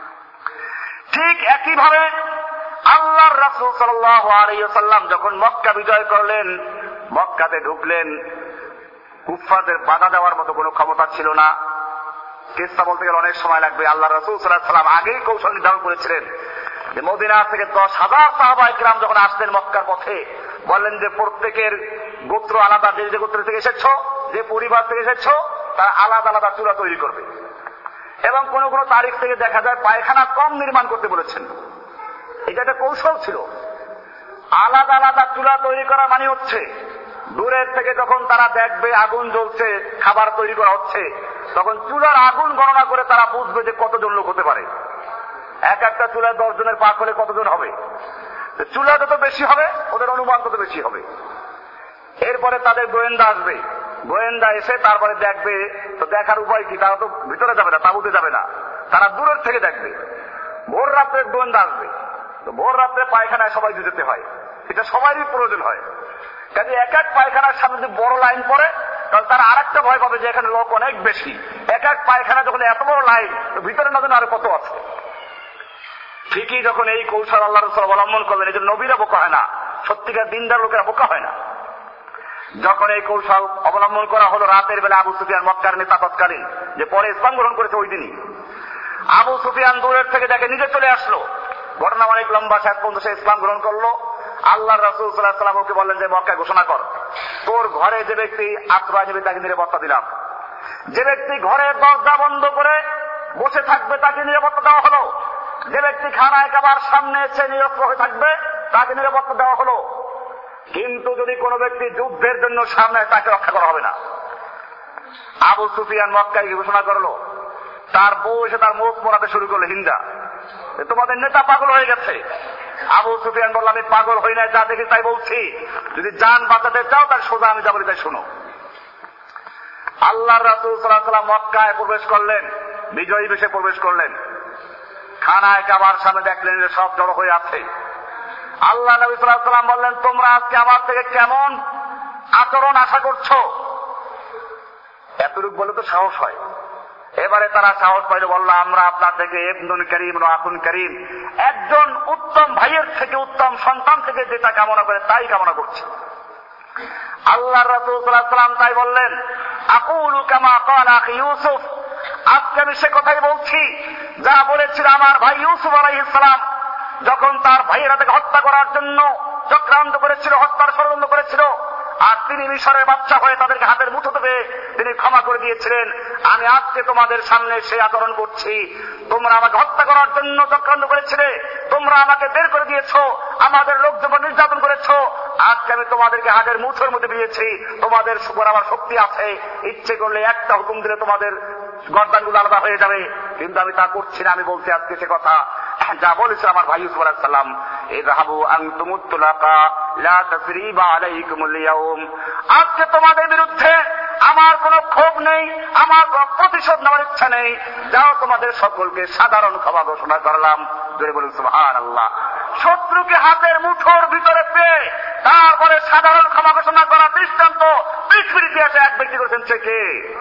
ঠিক একই ভাবে আল্লাহর রাসূল সাল্লাল্লাহু আলাইহি ওয়াসাল্লাম যখন মক্কা বিজয় করলেন, মক্কাতে ঢুকলেন, কুফফারদের বাধা দেওয়ার মতো কোনো ক্ষমতা ছিল না। কিসসা বলতে গেলে অনেক সময় লাগবে। আল্লাহর রাসূল সাল্লাল্লাহু আলাইহি ওয়াসাল্লাম আগেই কৌশল নির্ধারণ করেছিলেন যে মদিনা থেকে দশ হাজার সাহাবা ইকরাম যখন আসতেন মক্কার পথে, বললেন যে প্রত্যেকের গোত্র আলাদা, যে যে গোত্র থেকে এসেছো, যে পরিবার থেকে এসেছো, তারা আলাদা আলাদা চুলা তৈরি করবে। এবং কোন কোন তারিখ থেকে দেখা যায় পায়খানা কম নির্মাণ করতে বলেছেন। এটা একটা কৌশল ছিল। আলাদা আলাদা চুলা তৈরি করা মানে হচ্ছে দূরের থেকে যখন তারা দেখবে আগুন জ্বলছে, খাবার তৈরি করা হচ্ছে, তখন চুলার আগুন গণনা করে তারা বুঝবে যে কতজন লোক হতে পারে। এক একটা চুলায় দশ জনের পাক হলে কতজন হবে? চুলা যত বেশি হবে ওদের অনুমান তত বেশি হবে। এরপরে তাদের গোয়েন্দা আসবে, গোয়েন্দা এসে তারপরে দেখবে, তো দেখার উপায় কি? তারা তো ভিতরে যাবে না, তাঁবুতে যাবে না, তারা দূরের থেকে দেখবে। ভোর রাত্রে গোয়েন্দা আসবে, তো ভোর রাত্রে পায়খানায় সবাই যেতে হয়, এটা সবারই প্রয়োজন হয়। কাজে এক এক পায়খানার সামনে যদি বড় লাইন পড়ে, তাহলে তারা আর একটা ভয় পাবে যে এখানে লোক অনেক বেশি। এক এক পায়খানা যখন এত বড় লাইন, ভিতরে না যেন আরো কত আছে। ঠিকই যখন এই কৌশল আল্লাহ রাসূল অবলম্বন করলেন, এই জন্য নবীরা বোকা হয় না, সত্যিকার দিনদার লোকেরা বোকা হয় না। যখন এই কৌশল অবলম্বন করা হলো রাতের বেলা, আবু সুফিয়ান মক্কার নেতা তৎকালীন, যে পরে ইসলাম গ্রহণ করেছে ওই দিনই, আবু সুফিয়ান দূরের থেকে দেখে নিজে চলে আসলো। ঘটনা অনেক লম্বা, শেষ পর্যন্ত সে ইসলাম গ্রহণ করলো। আল্লাহ রাসূল সাল্লাল্লাহু আলাইহি ওয়াসাল্লাম ওকে বললেন যে মক্কায় ঘোষণা কর, তোর ঘরে যে ব্যক্তি আশ্রয় নেবে তাকে নিরাপত্তা দিলাম, যে ব্যক্তি ঘরের দরজা বন্ধ করে বসে থাকবে তাকে নিরাপত্তা দেওয়া হলো, যে ব্যক্তি খানায় খাবার সামনে এসে নিরস্ত্র হয়ে থাকবে তাকে নিরাপত্তা দেওয়া হলো। কিন্তু যদি কোনো ব্যক্তি যুদ্ধের জন্য সামনে, তাকে রক্ষা করা হবে না। আবু সুফিয়ান মক্কায় ঘোষণা করলো, তার বউ এসে তার মুখ মোড়াতে শুরু করলো, হিন্দা তোমাদের নেতা পাগল হয়ে গেছে। আবু সুফিয়ান বলল, আমি পাগল হই না, যা দেখি তাই বলছি, যদি জান বাঁচাতে চাও তার সোজা আমি যা বলি তাই শোনো। আল্লাহর রাসূল সাল্লাল্লাহু আলাইহি ওয়াসাল্লাম মক্কায় প্রবেশ করলেন, বিজয়ী বেশে প্রবেশ করলেন। খানায় কাবার সামনে দেখলেন যে সব জড়ো হয়ে আছে। আল্লাহ নবী সাল্লাল্লাহু আলাইহি ওয়াসাল্লাম বললেন, তোমরা আজকে আমার থেকে কেমন আচরণ আশা করছো? এতটুকু বলে তো সাহস হয়। এবারে তারা সাহস পাইল, বলল আমরা আপনার থেকে ইবনুন করিম আখুন করিম, একজন উত্তম ভাইয়ের থেকে উত্তম সন্তান থেকে যেটা কামনা করে তাই কামনা করছে। আল্লাহর রাসূল সাল্লাল্লাহু আলাইহি ওয়াসাল্লাম তাই বললেন, আকুলু কামা ক্বালা আখি ইউসুফ, আজকে আমি সে কথাই বলছি যা বলেছিল আমার ভাই ইউসুফ আলাইহিস সালাম, যখন তার ভাইয়েরা তাকে হত্যা করার জন্য চক্রান্ত করেছিল, হত্যার ষড়যন্ত্র করেছিল, আর তিনি মিশরের বাচ্চা হয়ে তাদেরকে হাতের মুঠো থেকে তিনি ক্ষমা করে দিয়েছিলেন। আমি আজকে তোমাদের সামনে সেই আচরণ করছি। তোমরা আমাকে হত্যা করার জন্য চক্রান্ত করেছিলে, তোমরা আমাকে বের করে দিয়েছো, আমাদের লোকজন নির্যাতন করেছো, আজকে আমি তোমাদেরকে হাতের মুঠোর মধ্যে দিয়েছি। তোমাদের উপর আমার শক্তি আছে, ইচ্ছে করলে একটা হুকুম দিলে তোমাদের গর্দানগুলো আলাদা হয়ে যাবে, কিন্তু আমি তা করছি না। আমি বলছি আজকে সে কথা যা বলেছে আমার ভাই ইউসুফ আলাইহিস সালাম, ইযহাবু আনতুমুত তুলাকা লা তাসরিবা আলাইকুমুল ইয়াউম, আজকে তোমাদের বিরুদ্ধে আমার কোনো ক্ষোভ নেই, আমার কোনো প্রতিশোধ নেওয়ার ইচ্ছা নেই, যাও তোমাদের সকলকে সাধারণ ক্ষমা ঘোষণা করলাম। জোরে বলুন সুবহানাল্লাহ। শত্রুকে হাতের মুঠোর ভিতরে পেয়ে তারপরে সাধারণ ক্ষমা ঘোষণা করার দৃষ্টান্ত পৃথিবীর ইতিহাসে এক ব্যক্তি করেছেন, সে কে?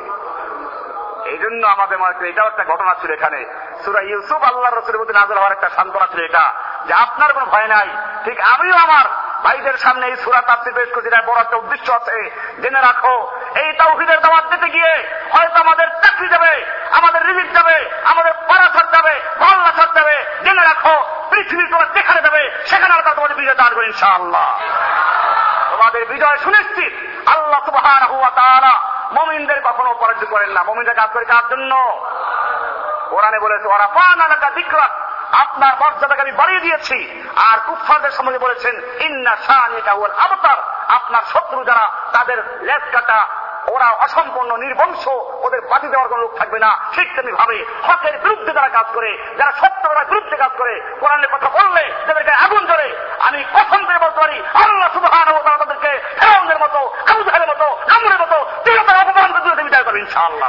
এই জন্য আমাদের মনে এটাও একটা ঘটনা ছিল। এখানে সূরা ইউসুফ আল্লাহর রাসূলের প্রতি নাযিল হওয়ার একটা সান্ত্বনা ছিল এটা, যে আপনার কোনো ভয় নাই। ঠিক আমিও আমার ভাইদের সামনে এই সূরা তাফসীর পেশ করছি, এর বড় একটা উদ্দেশ্য আছে। জেনে রাখো, এই তাওহীদের দাওয়াত দিতে গিয়ে হয়তো আমাদের চাকরি যাবে, আমাদের রিজিক যাবে, আমাদের পড়াশোনা যাবে, মহল্লা ছাড় যাবে। জেনে রাখো, পৃথিবীর তোমার যেখানে যাবে সেখানে আল্লাহ তোমাদের বিজয় দান করবে ইনশাআল্লাহ। তোমাদের বিজয় সুনিশ্চিত। আল্লাহ সুবহানাহু ওয়া তাআলা মুমিনদের কখনো পরাজিত করেন না। মুমিনরা কাজ করে কার জন্য? কোরআনে বলেছে ওয়ারাফা'না লাকা যিকরাক, আপনার মর্যাদাকে আমি বাড়িয়ে দিয়েছি। আর কুফফারদের সম্বন্ধে বলেছেন ইন্না শানিকা হুয়াল আবতার, আপনার শত্রু যারা তাদের লেজ কাটা, ওরা অসম্পূর্ণ নির্বংশ, ওদের বাতি দেওয়ার কোন লোক থাকবে না। ঠিক তেমনি ভাবে হকের বিরুদ্ধে যারা কাজ করে, যারা সত্যের বিরুদ্ধে কাজ করে, কোরআনের কথা বললে যাদেরকে আগুন জ্বলে, আমি কসম করে বলতে পারি আল্লাহ সুবহানাহু ওয়া তাআলা তাদেরকে ফিরআউনের মতো, আবু জাহেলের মতো, আমরের মতো তিনটার অপমান করে বিদায় করবেন ইনশাআল্লাহ।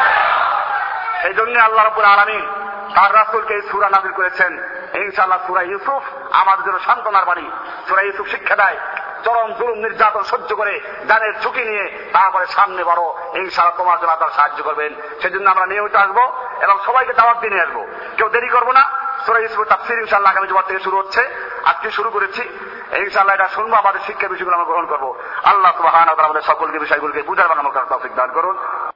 সেই জন্য আল্লাহ রাব্বুল আলামিন তার রাসূলকে এই সূরা নাযিল করেছেন। ইনশাআল্লাহ সূরা ইউসুফ আমাদের জন্য সান্ত্বনার বাণী। সূরা ইউসুফ শিক্ষা দেয় চরম জুলুম নির্যাতন সহ্য করে জানের ঝুঁকি নিয়ে তারপরে সামনে বড় ইনশাআল্লাহ তোমার জন্য আল্লাহ সাহায্য করবেন। সেজন্য আমরা নিয়মিত আসবো এবং সবাইকে দাওয়াত দিয়ে আসবো, কেউ দেরি করবো না। সূরা ইউসুফের তাফসীর ইনশাআল্লাহ আগামী জুমার থেকে শুরু হচ্ছে, আজকে শুরু করেছি। ইনশাআল্লাহ এটা শুনবো, আমাদের শিক্ষার বিষয়গুলো আমরা গ্রহণ করবো। আল্লাহ সুবহানাহু ওয়া তাআলা আমাদের সকলকে বিষয়গুলোকে বুঝার বানানোর তৌফিক দান করুন।